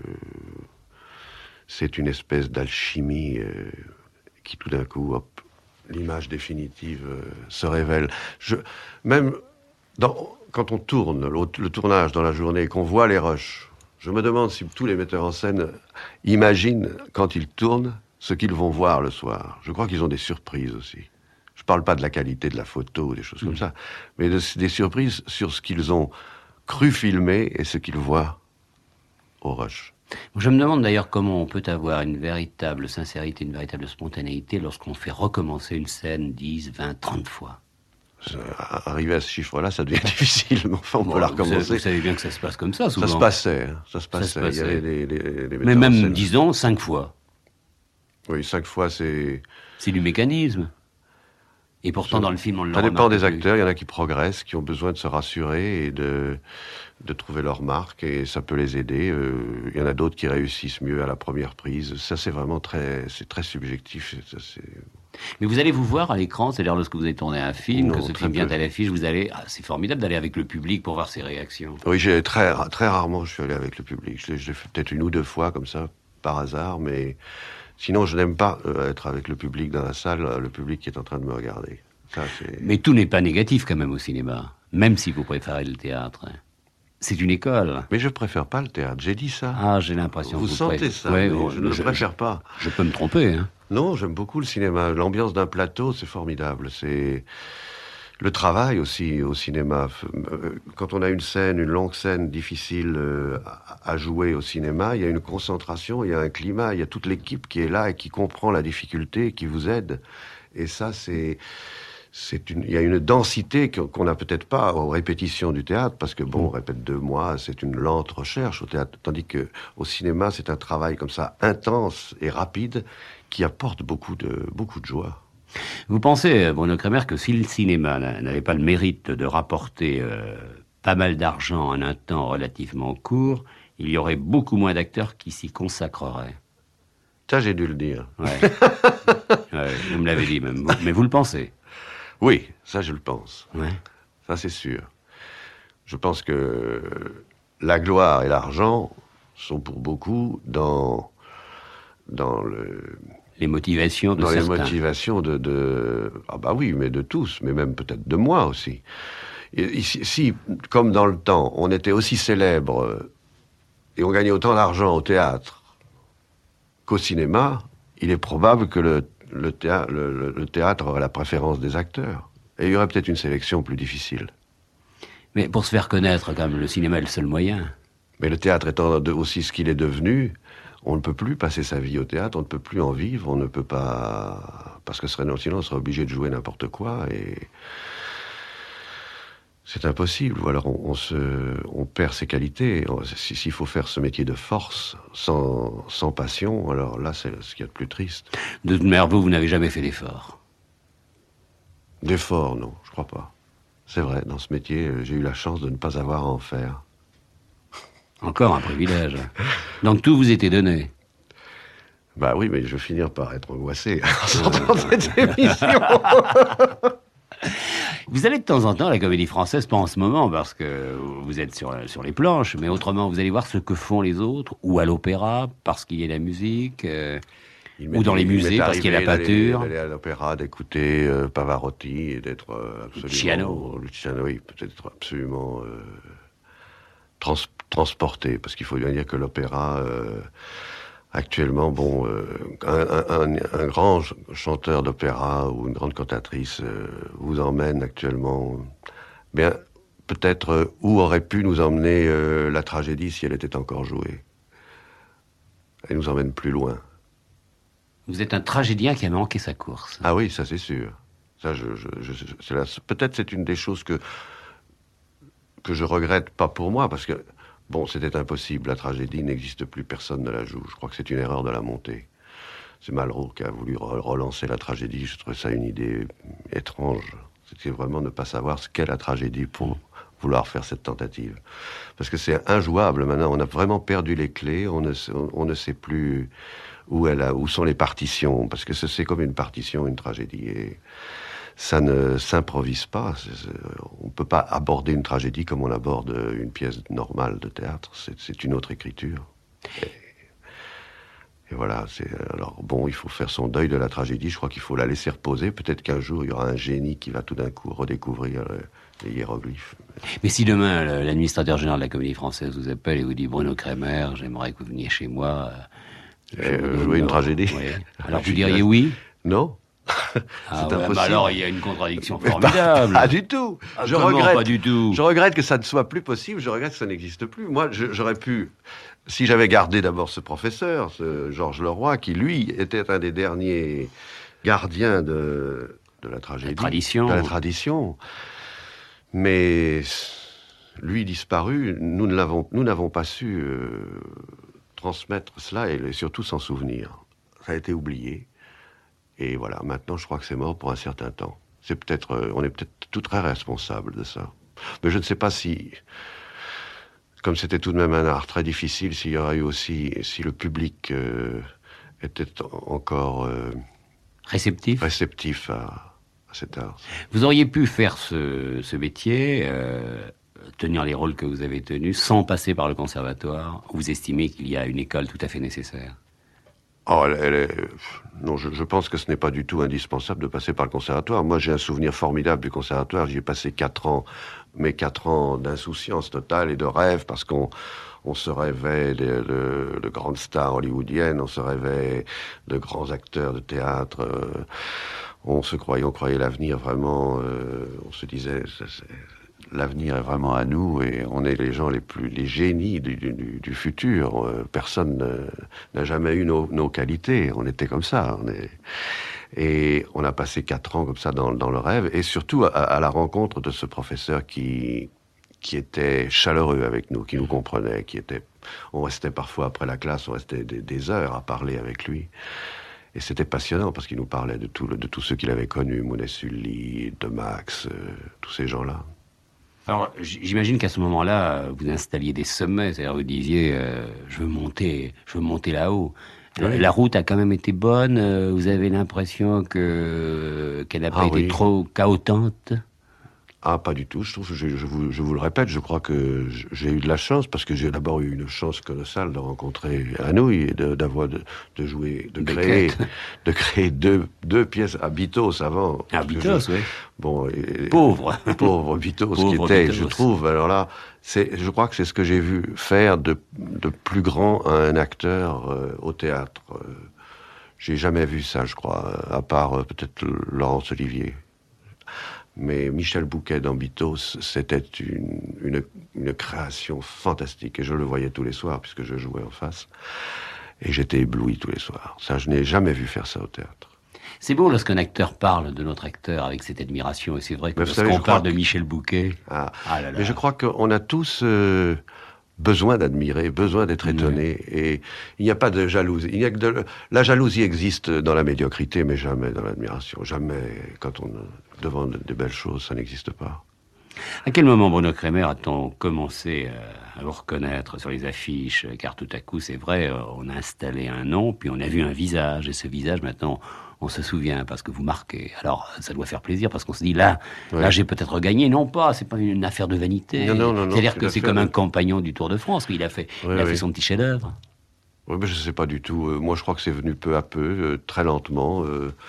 C'est une espèce d'alchimie qui, tout d'un coup, hop, l'image définitive se révèle. Même quand on tourne, le tournage dans la journée, qu'on voit les rushs, Je me demande si tous les metteurs en scène imaginent, quand ils tournent, ce qu'ils vont voir le soir. Je crois qu'ils ont des surprises aussi. Je ne parle pas de la qualité de la photo ou des choses comme ça, mais des surprises sur ce qu'ils ont cru filmer et ce qu'ils voient au rush. Je me demande d'ailleurs comment on peut avoir une véritable sincérité, une véritable spontanéité lorsqu'on fait recommencer une scène 10, 20, 30 fois. Arriver à ce chiffre-là, ça devient difficile, mais enfin, on peut la recommencer. Vous savez bien que ça se passe comme ça, souvent. Ça se passait. Il y avait les mais même, disons, 5 fois. Oui, 5 fois, c'est... C'est du mécanisme. Et pourtant, dans le film, on le remarque. Ça dépend des acteurs. Il y en a qui progressent, qui ont besoin de se rassurer et de trouver leur marque, et ça peut les aider. Il y en a d'autres qui réussissent mieux à la première prise. Ça, c'est vraiment très subjectif. Mais vous allez vous voir à l'écran, c'est-à-dire lorsque vous avez tourné un film, Non, que ce film vient à l'affiche, vous allez... Ah, c'est formidable d'aller avec le public pour voir ses réactions. Oui, très rarement, je suis allé avec le public. Je l'ai fait peut-être 1 ou 2 fois, comme ça, par hasard, mais... Sinon, je n'aime pas être avec le public dans la salle, le public qui est en train de me regarder. Ça, mais tout n'est pas négatif quand même au cinéma, même si vous préférez le théâtre. C'est une école. Mais je préfère pas le théâtre, j'ai dit ça. Ah, j'ai l'impression vous sentez ça, ouais, je ne le préfère pas. Je peux me tromper, hein. Non, j'aime beaucoup le cinéma. L'ambiance d'un plateau, c'est formidable. C'est... Le travail aussi au cinéma. Quand on a une longue scène difficile à jouer au cinéma, il y a une concentration, il y a un climat, il y a toute l'équipe qui est là et qui comprend la difficulté, qui vous aide. Et ça, il y a une densité qu'on n'a peut-être pas aux répétitions du théâtre, parce que on répète 2 mois, c'est une lente recherche au théâtre. Tandis que au cinéma, c'est un travail comme ça, intense et rapide, qui apporte beaucoup de joie. Vous pensez, Bruno Kremer, que si le cinéma n'avait pas le mérite de rapporter pas mal d'argent en un temps relativement court, il y aurait beaucoup moins d'acteurs qui s'y consacreraient? Ça, j'ai dû le dire. Ouais. Vous me l'avez dit même. Mais vous le pensez? Oui, ça, je le pense. Ouais. Ça, c'est sûr. Je pense que la gloire et l'argent sont pour beaucoup dans les motivations de certains. Dans les motivations ah bah oui, mais de tous, mais même peut-être de moi aussi. Et si, comme dans le temps, on était aussi célèbre et on gagnait autant d'argent au théâtre qu'au cinéma, il est probable que le théâtre aurait la préférence des acteurs. Et il y aurait peut-être une sélection plus difficile. Mais pour se faire connaître, quand même, le cinéma est le seul moyen. Mais le théâtre étant aussi ce qu'il est devenu, on ne peut plus passer sa vie au théâtre, on ne peut plus en vivre, on ne peut pas... Parce que sinon on serait obligé de jouer n'importe quoi, et c'est impossible. Ou alors on perd ses qualités. S'il faut faire ce métier de force, sans passion, alors là, c'est ce qu'il y a de plus triste. De toute manière, vous n'avez jamais fait d'effort. D'effort, non, je crois pas. C'est vrai, dans ce métier, j'ai eu la chance de ne pas avoir à en faire. Encore un privilège. Donc tout vous était donné. Bah oui, mais je vais finir par être angoissé en sortant de cette émission. Vous allez de temps en temps à la Comédie Française, pas en ce moment, parce que vous êtes sur les planches, mais autrement, vous allez voir ce que font les autres, ou à l'opéra, parce qu'il y a la musique, ou dans les musées, parce qu'il y a la peinture. D'aller à l'opéra, d'écouter Pavarotti, et d'être absolument... Luciano, oui, peut-être absolument transporté, parce qu'il faut bien dire que l'opéra... Actuellement, un grand chanteur d'opéra ou une grande cantatrice vous emmène actuellement, bien, peut-être où aurait pu nous emmener la tragédie si elle était encore jouée. Elle nous emmène plus loin. Vous êtes un tragédien qui a manqué sa course. Ah oui, ça c'est sûr. Ça, peut-être c'est une des choses que je regrette, pas pour moi, parce que c'était impossible, la tragédie n'existe plus, personne ne la joue. Je crois que c'est une erreur de la montée. C'est Malraux qui a voulu relancer la tragédie, je trouvais ça une idée étrange. C'était vraiment ne pas savoir ce qu'est la tragédie pour vouloir faire cette tentative. Parce que c'est injouable maintenant, on a vraiment perdu les clés, on ne sait plus où sont les partitions, parce que c'est comme une partition, une tragédie, et ça ne s'improvise pas. On ne peut pas aborder une tragédie comme on aborde une pièce normale de théâtre. C'est une autre écriture. Et voilà, alors bon, il faut faire son deuil de la tragédie, je crois qu'il faut la laisser reposer, peut-être qu'un jour il y aura un génie qui va tout d'un coup redécouvrir les hiéroglyphes. Mais si demain l'administrateur général de la Comédie Française vous appelle et vous dit Bruno Kremer, j'aimerais que vous veniez chez moi jouer une tragédie. Oui. Alors vous diriez oui? Non. Ah c'est impossible. Alors il y a une contradiction formidable. Pas du tout. Ah, pas du tout. Je regrette que ça ne soit plus possible. Je regrette que ça n'existe plus. Moi, j'aurais pu, si j'avais gardé d'abord ce professeur, ce Georges Leroy, qui lui était un des derniers gardiens de la tragédie, de la tradition. Mais lui disparu, nous n'avons pas su transmettre cela et surtout s'en souvenir. Ça a été oublié. Et voilà, maintenant, je crois que c'est mort pour un certain temps. On est peut-être tout très responsables de ça. Mais je ne sais pas si, comme c'était tout de même un art très difficile, s'il y aurait eu aussi, si le public était encore réceptif à cet art. Vous auriez pu faire ce métier, tenir les rôles que vous avez tenus, sans passer par le conservatoire. Vous estimez qu'il y a une école tout à fait nécessaire? Oh, non, je pense que ce n'est pas du tout indispensable de passer par le conservatoire. Moi, j'ai un souvenir formidable du conservatoire. J'y ai passé 4 ans, mais 4 ans d'insouciance totale et de rêve, parce qu'on se rêvait de grandes stars hollywoodiennes, on se rêvait de grands acteurs de théâtre. On croyait l'avenir vraiment. On se disait, l'avenir est vraiment à nous et on est les génies du futur. Personne n'a jamais eu nos qualités. On était comme ça. Et on a passé 4 ans comme ça dans le rêve et surtout à la rencontre de ce professeur qui était chaleureux avec nous, qui nous comprenait, on restait parfois après la classe, on restait des heures à parler avec lui. Et c'était passionnant parce qu'il nous parlait de tous ceux qu'il avait connus, Mounet Sully, De Max, tous ces gens-là. Alors, j'imagine qu'à ce moment-là, vous installiez des sommets, c'est-à-dire vous disiez, je veux monter là-haut. Oui. La route a quand même été bonne, vous avez l'impression qu'elle n'a pas été trop chaotante? Ah, pas du tout. Je trouve, je vous le répète, je crois que j'ai eu de la chance, parce que j'ai d'abord eu une chance colossale de rencontrer Anouilh et de jouer, de créer deux pièces à Bitos avant. À Bitos, oui. Bon, pauvre Bitos, qui était, je trouve, alors là, je crois que c'est ce que j'ai vu faire de plus grand à un acteur au théâtre. J'ai jamais vu ça, je crois, à part peut-être Laurence Olivier. Mais Michel Bouquet dans Bitos, c'était une création fantastique. Et je le voyais tous les soirs, puisque je jouais en face. Et j'étais ébloui tous les soirs. Ça, je n'ai jamais vu faire ça au théâtre. C'est beau lorsqu'un acteur parle de notre acteur avec cette admiration. Et c'est vrai que lorsqu'on parle de Michel Bouquet... Mais je crois qu'on a tous besoin d'admirer, besoin d'être étonné. Et il n'y a pas de jalousie. La jalousie existe dans la médiocrité, mais jamais dans l'admiration. Jamais, quand on devant de belles choses, ça n'existe pas. À quel moment, Bruno Kremer, a-t-on commencé à vous reconnaître sur les affiches? Car tout à coup, c'est vrai, on a installé un nom, puis on a vu un visage. Et ce visage, maintenant, on se souvient parce que vous marquez. Alors, ça doit faire plaisir parce qu'on se dit, là, j'ai peut-être gagné. Non pas, c'est pas une affaire de vanité. Non, c'est-à-dire que c'est comme un compagnon du Tour de France. Il a fait son petit chef-d'œuvre. Oui, mais je ne sais pas du tout. Moi, je crois que c'est venu peu à peu, très lentement.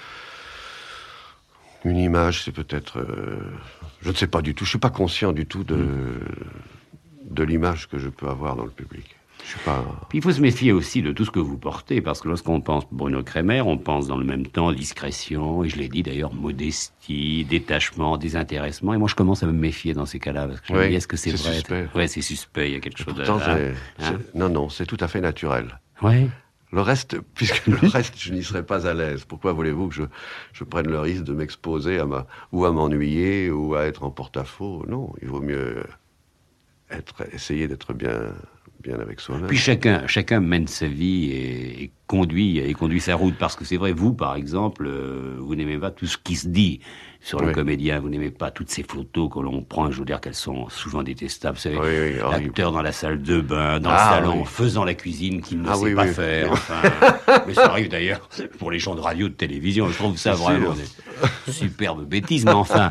Une image, c'est peut-être... je ne sais pas du tout. Je ne suis pas conscient du tout de l'image que je peux avoir dans le public. Je suis pas... Puis il faut se méfier aussi de tout ce que vous portez, parce que lorsqu'on pense Bruno Kremer, on pense dans le même temps discrétion, et je l'ai dit d'ailleurs, modestie, détachement, désintéressement. Et moi, je commence à me méfier dans ces cas-là, parce que je me dis, est-ce que c'est vrai? Suspect. Oui, c'est suspect, il y a quelque chose pourtant, Non, c'est tout à fait naturel. Oui. Le reste, je n'y serais pas à l'aise. Pourquoi voulez-vous que je prenne le risque de m'exposer ou à m'ennuyer, ou à être en porte-à-faux? Non, il vaut mieux essayer d'être bien avec soi-même. Puis chacun mène sa vie et conduit sa route. Parce que c'est vrai, vous, par exemple, vous n'aimez pas tout ce qui se dit sur le comédien. Vous n'aimez pas toutes ces photos que l'on prend. Je veux dire qu'elles sont souvent détestables. Vous savez, l'acteur dans la salle de bain, dans le salon, faisant la cuisine qu'il ne sait pas faire. Enfin, mais ça arrive d'ailleurs pour les gens de radio, de télévision. Je trouve ça vraiment une superbe bêtise. Mais enfin,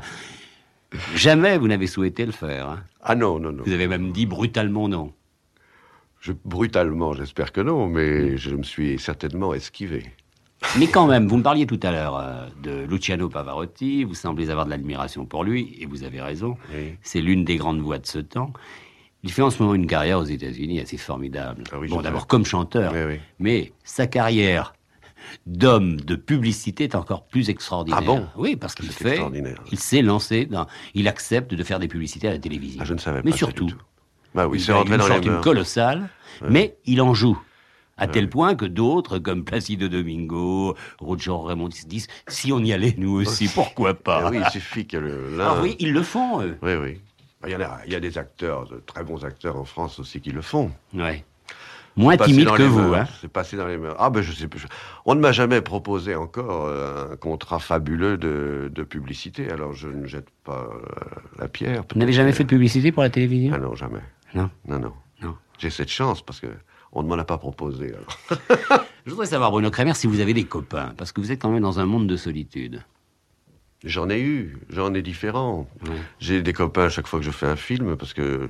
jamais vous n'avez souhaité le faire. Hein. Ah non. Vous avez même dit brutalement non. Brutalement, j'espère que non, mais je me suis certainement esquivé. Mais quand même, vous me parliez tout à l'heure de Luciano Pavarotti, vous semblez avoir de l'admiration pour lui, et vous avez raison, Oui. c'est l'une des grandes voix de ce temps. Il fait en ce moment une carrière aux États-Unis assez formidable. Ah oui, Bon, je d'abord sais. comme chanteur, Oui. mais sa carrière d'homme de publicité est encore plus extraordinaire. Ah bon? Oui, parce qu'il C'est extraordinaire. il s'est lancé il accepte de faire des publicités à la télévision. Ah, je ne savais pas Mais ça surtout, du tout. Bah oui, il c'est a rentré une dans les fortune mœurs. colossale, mais il en joue. À tel Ouais. point que d'autres, comme Placido Domingo, Roger Raymond, se disent si on y allait nous aussi, pourquoi pas. Ah oui, il suffit que l'un... Ah oui, ils le font, eux. Oui. Il y a des acteurs, de très bons acteurs en France aussi qui le font. Ouais. Moins Passé timide dans que les vous, mœurs, hein. C'est passé dans les mœurs. Ah ben je sais plus. On ne m'a jamais proposé encore un contrat fabuleux de publicité, alors je ne jette pas la pierre. Vous n'avez jamais fait de publicité pour la télévision? Ah non, jamais. Non. Non. Non. J'ai cette chance parce que on ne m'en a pas proposé. Alors. Je voudrais savoir, Bruno Kremer, si vous avez des copains, parce que vous êtes quand même dans un monde de solitude. J'en ai différents. Ouais. J'ai des copains à chaque fois que je fais un film, parce que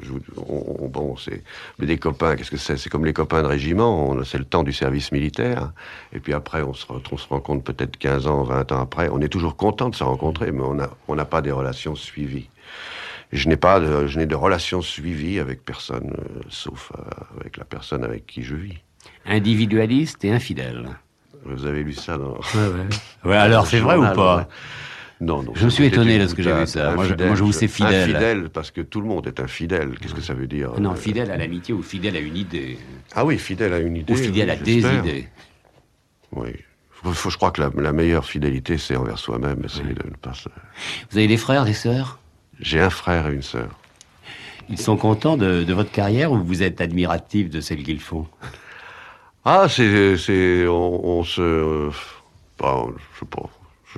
mais des copains, qu'est-ce que c'est? C'est comme les copains de régiment, c'est le temps du service militaire, et puis après on se rencontre peut-être 15 ans, 20 ans après, on est toujours content de se rencontrer, mais on n'a pas des relations suivies. Et je n'ai de relations suivies avec personne, sauf avec la personne avec qui je vis. Individualiste et infidèle. Vous avez lu ça dans... Ouais, alors c'est vrai ou journal, pas? ouais. Non. Je me suis c'était étonné une lorsque j'ai vu boutade. ça. Moi, Infidèle, je vous sais fidèle. Infidèle, parce que tout le monde est infidèle. Qu'est-ce que ça veut dire? Non, fidèle à l'amitié ou fidèle à une idée. Ah oui, fidèle à une idée. Ou fidèle à oui, des j'espère. idées. Oui. Je crois que la meilleure fidélité, c'est envers soi-même. Essayer de ne pas se... Vous avez des frères, des sœurs? J'ai un frère et une sœur. Ils sont contents de votre carrière ou vous êtes admiratif de celle qu'ils font? Ah, on se... je sais pas.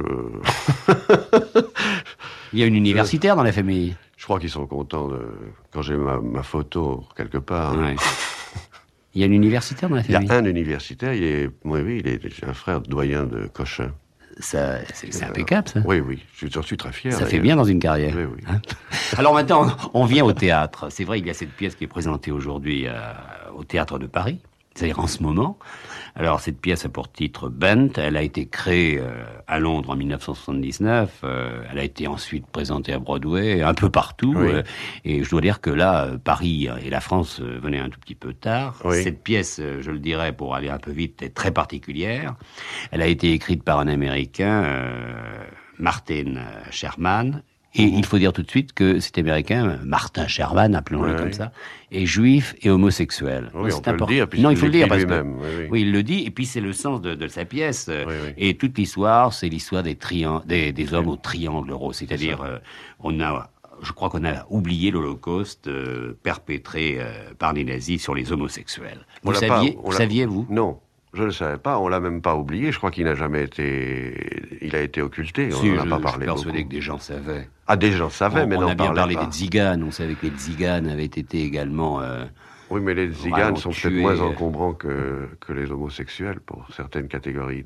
Il y a une universitaire dans la famille. Je crois qu'ils sont contents quand j'ai ma photo quelque part. Ouais. Il y a une universitaire dans la Il y a famille. un universitaire, j'ai un frère doyen de Cochin. Ça, c'est impeccable, ça. Oui, j'en suis très fier. Ça fait d'ailleurs. bien dans une carrière. Oui. Hein. Alors maintenant, on vient au théâtre. C'est vrai, il y a cette pièce qui est présentée aujourd'hui au Théâtre de Paris, c'est-à-dire en ce moment. Alors cette pièce a pour titre Bent. Elle a été créée à Londres en 1979. Elle a été ensuite présentée à Broadway, un peu partout. Oui. Et je dois dire que là, Paris et la France venaient un tout petit peu tard. Oui. Cette pièce, je le dirais pour aller un peu vite, est très particulière. Elle a été écrite par un Américain, Martin Sherman. Et il faut dire tout de suite que cet Américain, Martin Sherman, appelons-le Ouais. comme ça, est juif et homosexuel. Oui, Donc, on peut le important. dire, puisqu'il Non, il faut le dire l'écrit parce que lui-même, oui. oui, il le dit. Et puis c'est le sens de sa pièce. Oui. Et toute l'histoire, c'est l'histoire des hommes au triangle rose. C'est-à-dire, je crois qu'on a oublié l'Holocauste perpétré par les nazis sur les homosexuels. On Vous l'a pas- saviez, on l'a- saviez-vous? Non, je ne le savais pas. On l'a même pas oublié. Je crois qu'il n'a jamais été... Il a été occulté. On Si, n'en a pas je parlé suis persuadé beaucoup. que des gens savaient. Ah, des gens savaient, mais on n'en a bien parlaient parlé pas. des tziganes. On savait que les tziganes avaient été également... Oui, mais les Vraiment tziganes sont peut-être tués, moins encombrants que les homosexuels pour certaines catégories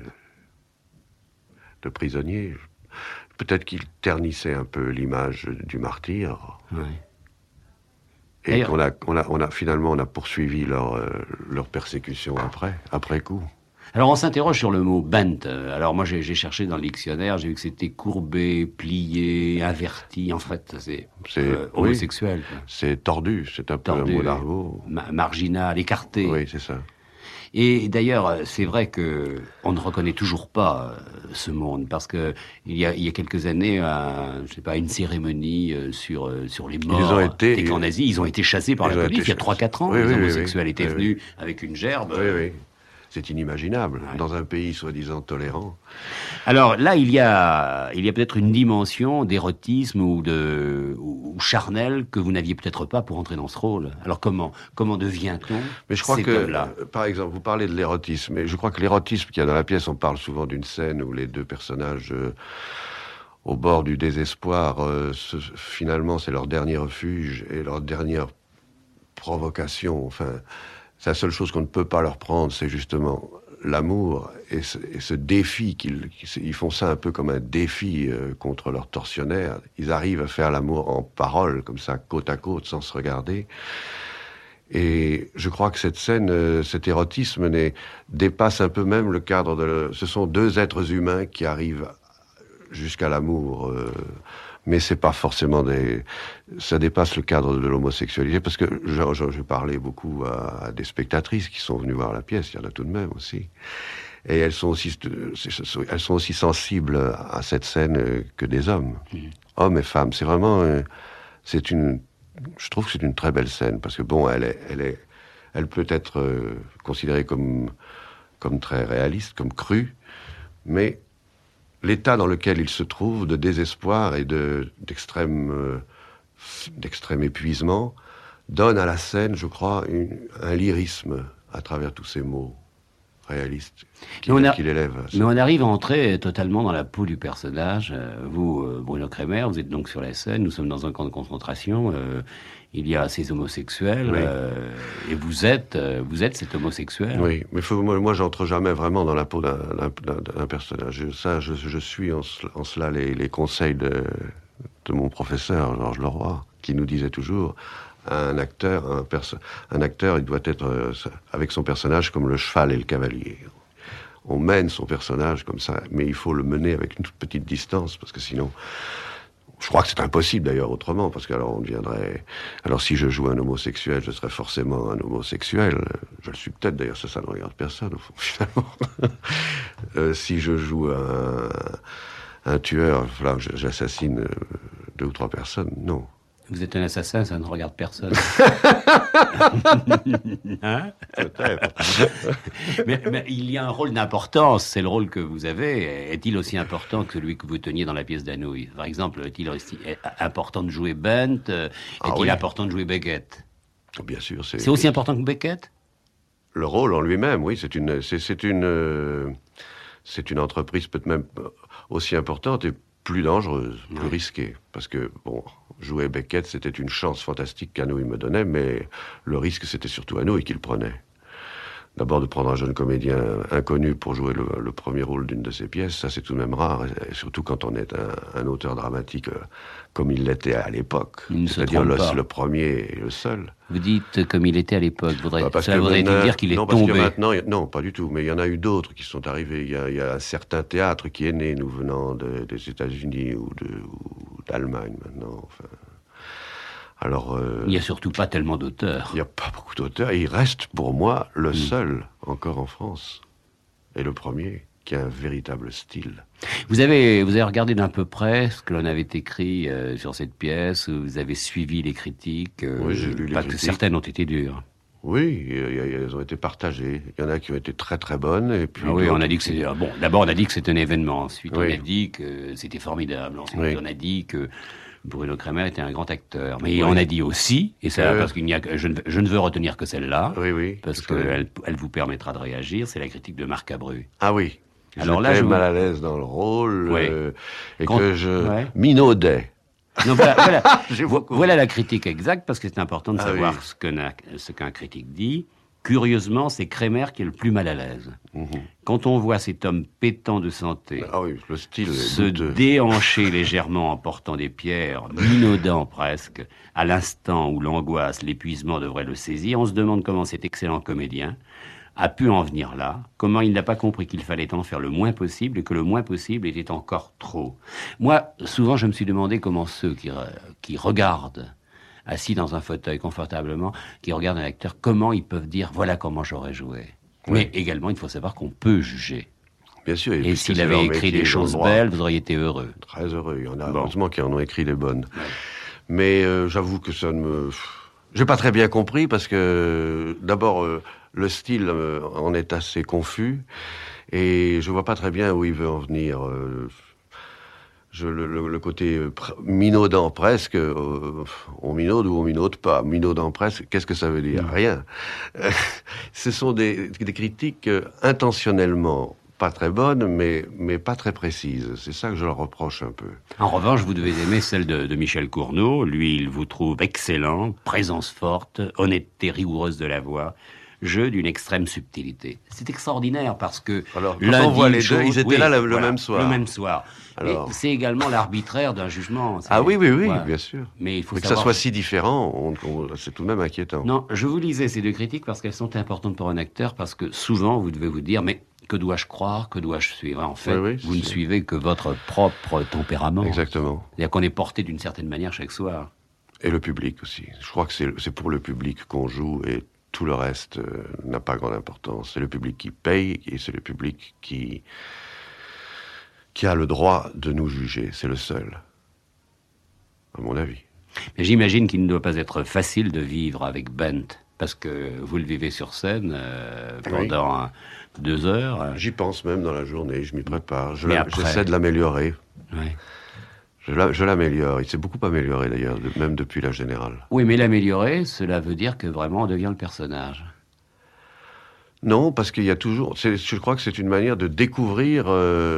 de prisonniers. Peut-être qu'ils ternissaient un peu l'image du martyr. ouais. Et D'ailleurs- qu'on a finalement on a poursuivi leur persécution après coup. Alors on s'interroge sur le mot bent. Alors moi j'ai cherché dans le dictionnaire, j'ai vu que c'était courbé, plié, inverti. En fait, c'est Oui. homosexuel, quoi. C'est tordu, c'est un peu Tordu, un mot d'argot. marginal, écarté. Oui, c'est ça. Et d'ailleurs, c'est vrai que on ne reconnaît toujours pas ce monde parce que il y a quelques années, je sais pas, une cérémonie sur les morts ont été- des camps nazis, ils ont été chassés par ils la ont police. été Il y a 3-4 ans, Oui, les oui, oui, homosexuels oui. étaient Oui, venus avec une gerbe. Oui. C'est inimaginable Ouais. dans un pays soi-disant tolérant. Alors là, il y a peut-être une dimension d'érotisme ou charnel que vous n'aviez peut-être pas pour entrer dans ce rôle. Alors comment devient-on Mais je crois cet que, homme-là par exemple, vous parlez de l'érotisme, et je crois que l'érotisme qu'il y a dans la pièce, on parle souvent d'une scène où les deux personnages, au bord du désespoir, finalement, c'est leur dernier refuge et leur dernière provocation. Enfin, c'est la seule chose qu'on ne peut pas leur prendre, c'est justement l'amour et ce défi ils font ça un peu comme un défi contre leurs tortionnaires. Ils arrivent à faire l'amour en parole, comme ça, côte à côte, sans se regarder. Et je crois que cette scène, cet érotisme dépasse un peu même le cadre ce sont deux êtres humains qui arrivent jusqu'à l'amour. Mais c'est pas forcément ça dépasse le cadre de l'homosexualité, parce que je parlais beaucoup à des spectatrices qui sont venues voir la pièce, il y en a tout de même aussi. Et elles sont aussi sensibles à cette scène que des hommes. Hommes et femmes. C'est vraiment, je trouve que c'est une très belle scène, parce que bon, elle peut être considérée comme très réaliste, comme crue, mais l'état dans lequel il se trouve de désespoir et d'extrême épuisement donne à la scène, je crois, un lyrisme à travers tous ces mots réalistes qu'il élève. Mais on arrive à entrer totalement dans la peau du personnage. Vous, Bruno Kremer, vous êtes donc sur la scène, nous sommes dans un camp de concentration, il y a ces homosexuels, oui. Et vous êtes cet homosexuel. Oui, mais moi j'entre jamais vraiment dans la peau d'un personnage. Je suis en cela les conseils de mon professeur, Georges Leroy, qui nous disait toujours... Un acteur, il doit être avec son personnage comme le cheval et le cavalier. On mène son personnage comme ça, mais il faut le mener avec une toute petite distance, parce que sinon... Je crois que c'est impossible d'ailleurs autrement, parce qu'alors on deviendrait... Alors si je joue un homosexuel, je serais forcément un homosexuel. Je le suis peut-être d'ailleurs, ça ne regarde personne au fond, finalement. Si je joue un tueur, voilà, j'assassine 2 ou 3 personnes, non. Vous êtes un assassin, ça ne regarde personne. Hein? Peut-être. mais il y a un rôle d'importance, c'est le rôle que vous avez. Est-il aussi important que celui que vous teniez dans la pièce d'Anouilh? Par exemple, est-il aussi important de jouer Bent? Est-il important de jouer Beckett? Bien sûr. C'est aussi important que Beckett? Le rôle en lui-même, oui, c'est une entreprise peut-être même aussi importante et plus dangereuse, plus risquée. Parce que, bon, jouer Beckett, c'était une chance fantastique qu'Anouilh me donnait, mais le risque, c'était surtout Anouilh qui le prenait. D'abord, de prendre un jeune comédien inconnu pour jouer le premier rôle d'une de ses pièces, ça c'est tout de même rare, et surtout quand on est un auteur dramatique comme il l'était à l'époque, c'est-à-dire le premier et le seul. Vous dites comme il était à l'époque, ça voudrait dire qu'il est tombé. Parce que maintenant, non, pas du tout, mais il y en a eu d'autres qui sont arrivés. Il y a un certain théâtre qui est né, nous venant des États-Unis ou d'Allemagne maintenant, enfin... Alors, il n'y a surtout pas tellement d'auteurs. Il n'y a pas beaucoup d'auteurs. Et il reste, pour moi, le seul, encore en France, et le premier, qui a un véritable style. Vous avez regardé d'un peu près ce que l'on avait écrit sur cette pièce, vous avez suivi les critiques. Oui, j'ai lu les critiques. Que certaines ont été dures. Oui, elles ont été partagées. Il y en a qui ont été très très bonnes. Et puis oui, on a dit que c'est... Bon, d'abord, on a dit que c'était un événement. Ensuite, on a dit que c'était formidable. Ensuite, on a dit que Bruno Kremer était un grand acteur. Mais on a dit aussi, et ça, parce qu'il n'y a que, je ne veux retenir que celle-là, parce qu'elle vous permettra de réagir, c'est la critique de Marc Abru. Ah oui. Alors j'étais mal à l'aise dans le rôle, que je minaudais. Non, voilà la critique exacte, parce que c'est important de savoir ce qu'un critique dit. Curieusement, c'est Kremer qui est le plus mal à l'aise. Quand on voit cet homme pétant de santé, le style se déhancher légèrement en portant des pierres, minaudant presque, à l'instant où l'angoisse, l'épuisement devrait le saisir, on se demande comment cet excellent comédien a pu en venir là, comment il n'a pas compris qu'il fallait en faire le moins possible et que le moins possible était encore trop. Moi, souvent, je me suis demandé comment ceux qui regardent assis dans un fauteuil confortablement, qui regardent un acteur, comment ils peuvent dire « voilà comment j'aurais joué ». Mais également, il faut savoir qu'on peut juger. Bien sûr. Et s'il avait écrit des choses belles, vous auriez été heureux. Très heureux. Il y en a heureusement qui en ont écrit des bonnes. Ouais. Mais j'avoue que ça ne me... J'ai pas très bien compris, parce que d'abord, le style en est assez confus, et je vois pas très bien où il veut en venir. Le côté minaudant presque, on minaude ou on minaude pas. Minaudant presque, qu'est-ce que ça veut dire? Rien. Ce sont des critiques intentionnellement pas très bonnes, mais pas très précises. C'est ça que je leur reproche un peu. En revanche, vous devez aimer celle de Michel Cournot. Lui, il vous trouve excellent, présence forte, honnêteté rigoureuse de la voix, jeu d'une extrême subtilité. C'est extraordinaire parce que alors, quand on voit les deux, ils étaient là le même soir. Le même soir. Alors... Et c'est également l'arbitraire d'un jugement. Ah oui, bien sûr. Mais il faut que savoir... ça soit si différent, c'est tout de même inquiétant. Non, je vous lisais ces deux critiques parce qu'elles sont importantes pour un acteur, parce que souvent vous devez vous dire, mais que dois-je croire, que dois-je suivre? En fait, vous ne suivez que votre propre tempérament. Exactement. C'est-à-dire qu'on est porté d'une certaine manière chaque soir. Et le public aussi. Je crois que c'est pour le public qu'on joue et tout le reste n'a pas grande importance. C'est le public qui paye et c'est le public qui a le droit de nous juger. C'est le seul, à mon avis. Mais j'imagine qu'il ne doit pas être facile de vivre avec Bent, parce que vous le vivez sur scène pendant 2 heures. J'y pense même dans la journée, je m'y prépare. J'essaie de l'améliorer. Oui. Je l'améliore. Il s'est beaucoup amélioré d'ailleurs, même depuis la Générale. Oui, mais l'améliorer, cela veut dire que vraiment on devient le personnage. Non, parce qu'il y a toujours... Je crois que c'est une manière de découvrir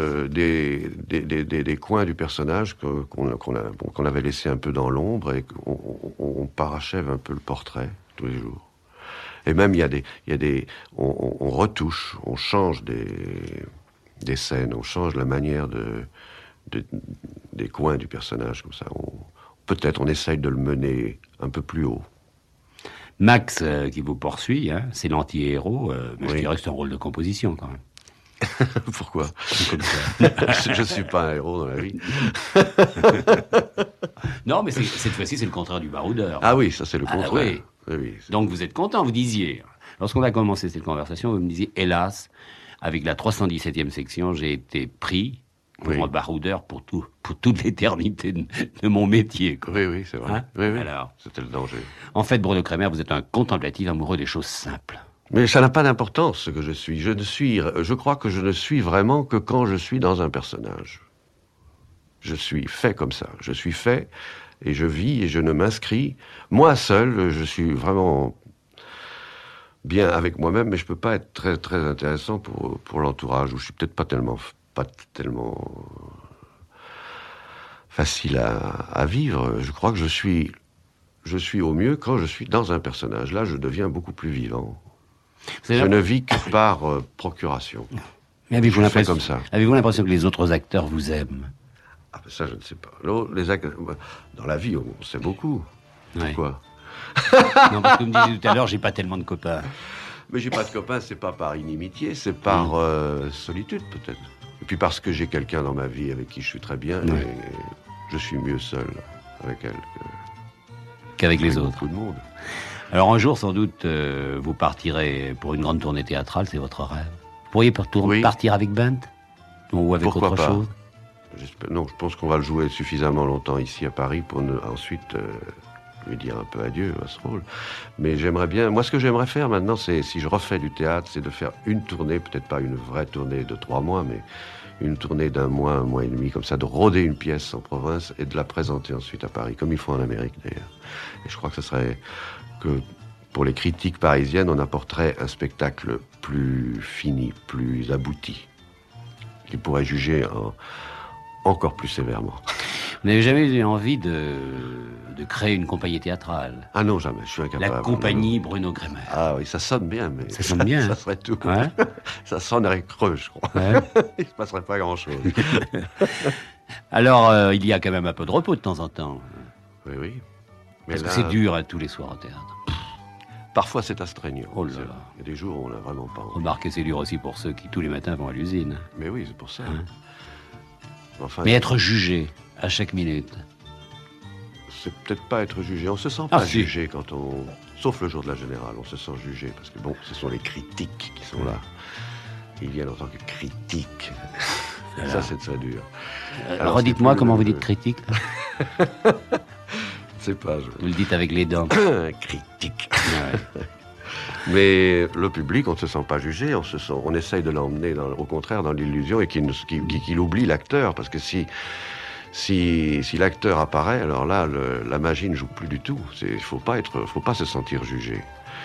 des coins du personnage qu'on avait laissé un peu dans l'ombre et qu'on parachève un peu le portrait tous les jours. Et même on retouche, on change des scènes, on change la manière des coins du personnage comme ça. Peut-être on essaye de le mener un peu plus haut. Max, qui vous poursuit, c'est l'anti-héros, mais je dirais que c'est un rôle de composition, quand même. Pourquoi? Je ne suis pas un héros dans la vie. Non, mais cette fois-ci, c'est le contraire du baroudeur. Ah oui, ça c'est le contraire. Oui. Donc vous êtes content, vous disiez. Lorsqu'on a commencé cette conversation, vous me disiez, hélas, avec la 317e section, j'ai été pris pour un baroudeur pour toute l'éternité de mon métier. Quoi. Oui, c'est vrai. Oui. Alors, c'était le danger. En fait, Bruno Kremer, vous êtes un contemplatif amoureux des choses simples. Mais ça n'a pas d'importance, ce que je suis. Je crois que je ne suis vraiment que quand je suis dans un personnage. Je suis fait comme ça. Je suis fait, et je vis, et je ne m'inscris. Moi seul, je suis vraiment bien avec moi-même, mais je peux pas être très, très intéressant pour l'entourage, où je suis peut-être pas tellement facile à vivre. Je crois que je suis au mieux quand je suis dans un personnage. Là, je deviens beaucoup plus vivant. Je ne vis que par procuration. Mais avez-vous l'impression que les autres acteurs vous aiment? Ah ben ça, je ne sais pas. Les acteurs, dans la vie, on sait beaucoup. Pourquoi? Non, parce que vous me disiez tout à l'heure, j'ai pas tellement de copains. Mais j'ai pas de copains, c'est pas par inimitié, c'est par solitude peut-être. Et puis parce que j'ai quelqu'un dans ma vie avec qui je suis très bien, et je suis mieux seul avec elle qu'avec les autres. Beaucoup de monde. Alors un jour, sans doute, vous partirez pour une grande tournée théâtrale, c'est votre rêve. Vous pourriez partir avec Bent? Ou avec Pourquoi autre chose? Non, je pense qu'on va le jouer suffisamment longtemps ici à Paris pour ensuite lui dire un peu adieu à ce rôle. Mais j'aimerais bien... Moi, ce que j'aimerais faire maintenant, c'est, si je refais du théâtre, c'est de faire une tournée, peut-être pas une vraie tournée de 3 mois, mais une tournée d'1 mois, 1 mois et demi, comme ça, de rôder une pièce en province et de la présenter ensuite à Paris, comme ils font en Amérique d'ailleurs. Et je crois que ce serait que pour les critiques parisiennes, on apporterait un spectacle plus fini, plus abouti, qu'ils pourraient juger encore plus sévèrement. Vous n'avez jamais eu envie de créer une compagnie théâtrale? Ah non, jamais, je suis incapable. La compagnie Bruno Kremer. Ah oui, ça sonne bien, mais... Ça sonne bien. Ça serait tout. Ouais. Ça sonnerait creux, je crois. Ouais. Il ne se passerait pas grand-chose. Alors, il y a quand même un peu de repos de temps en temps. Oui. Mais parce que c'est dur tous les soirs au théâtre. Parfois, c'est astreignant. Oh là là. Il y a des jours où on n'a vraiment pas envie. Remarquez, c'est dur aussi pour ceux qui, tous les matins, vont à l'usine. Mais oui, c'est pour ça. Enfin, mais être jugé à chaque minute. C'est peut-être pas être jugé. On se sent pas jugé quand on... Sauf le jour de la Générale, on se sent jugé. Parce que bon, ce sont les critiques qui sont là. Ils viennent en tant que critiques. Ça, c'est très dur. Alors, redites-moi comment vous dites critique. Je sais pas. Vous le dites avec les dents. Critique. Ouais. Mais le public, on ne se sent pas jugé, on essaye de l'emmener au contraire dans l'illusion et qu'il oublie l'acteur, parce que si l'acteur apparaît, alors là, la magie ne joue plus du tout. Il faut pas se sentir jugé.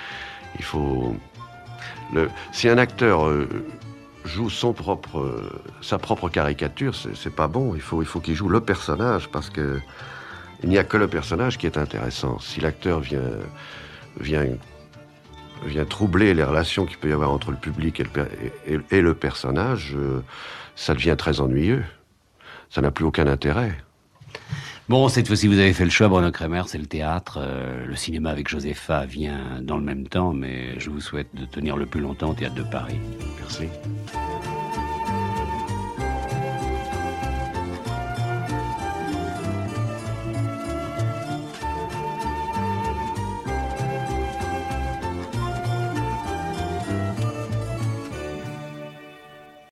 Si un acteur joue sa propre caricature, c'est pas bon. Il faut qu'il joue le personnage, parce que il n'y a que le personnage qui est intéressant. Si l'acteur vient vient troubler les relations qu'il peut y avoir entre le public et le personnage, ça devient très ennuyeux. Ça n'a plus aucun intérêt. Bon, cette fois-ci, vous avez fait le choix, Bruno Kremer, c'est le théâtre. Le cinéma avec Josepha vient dans le même temps, mais je vous souhaite de tenir le plus longtemps au Théâtre de Paris. Merci.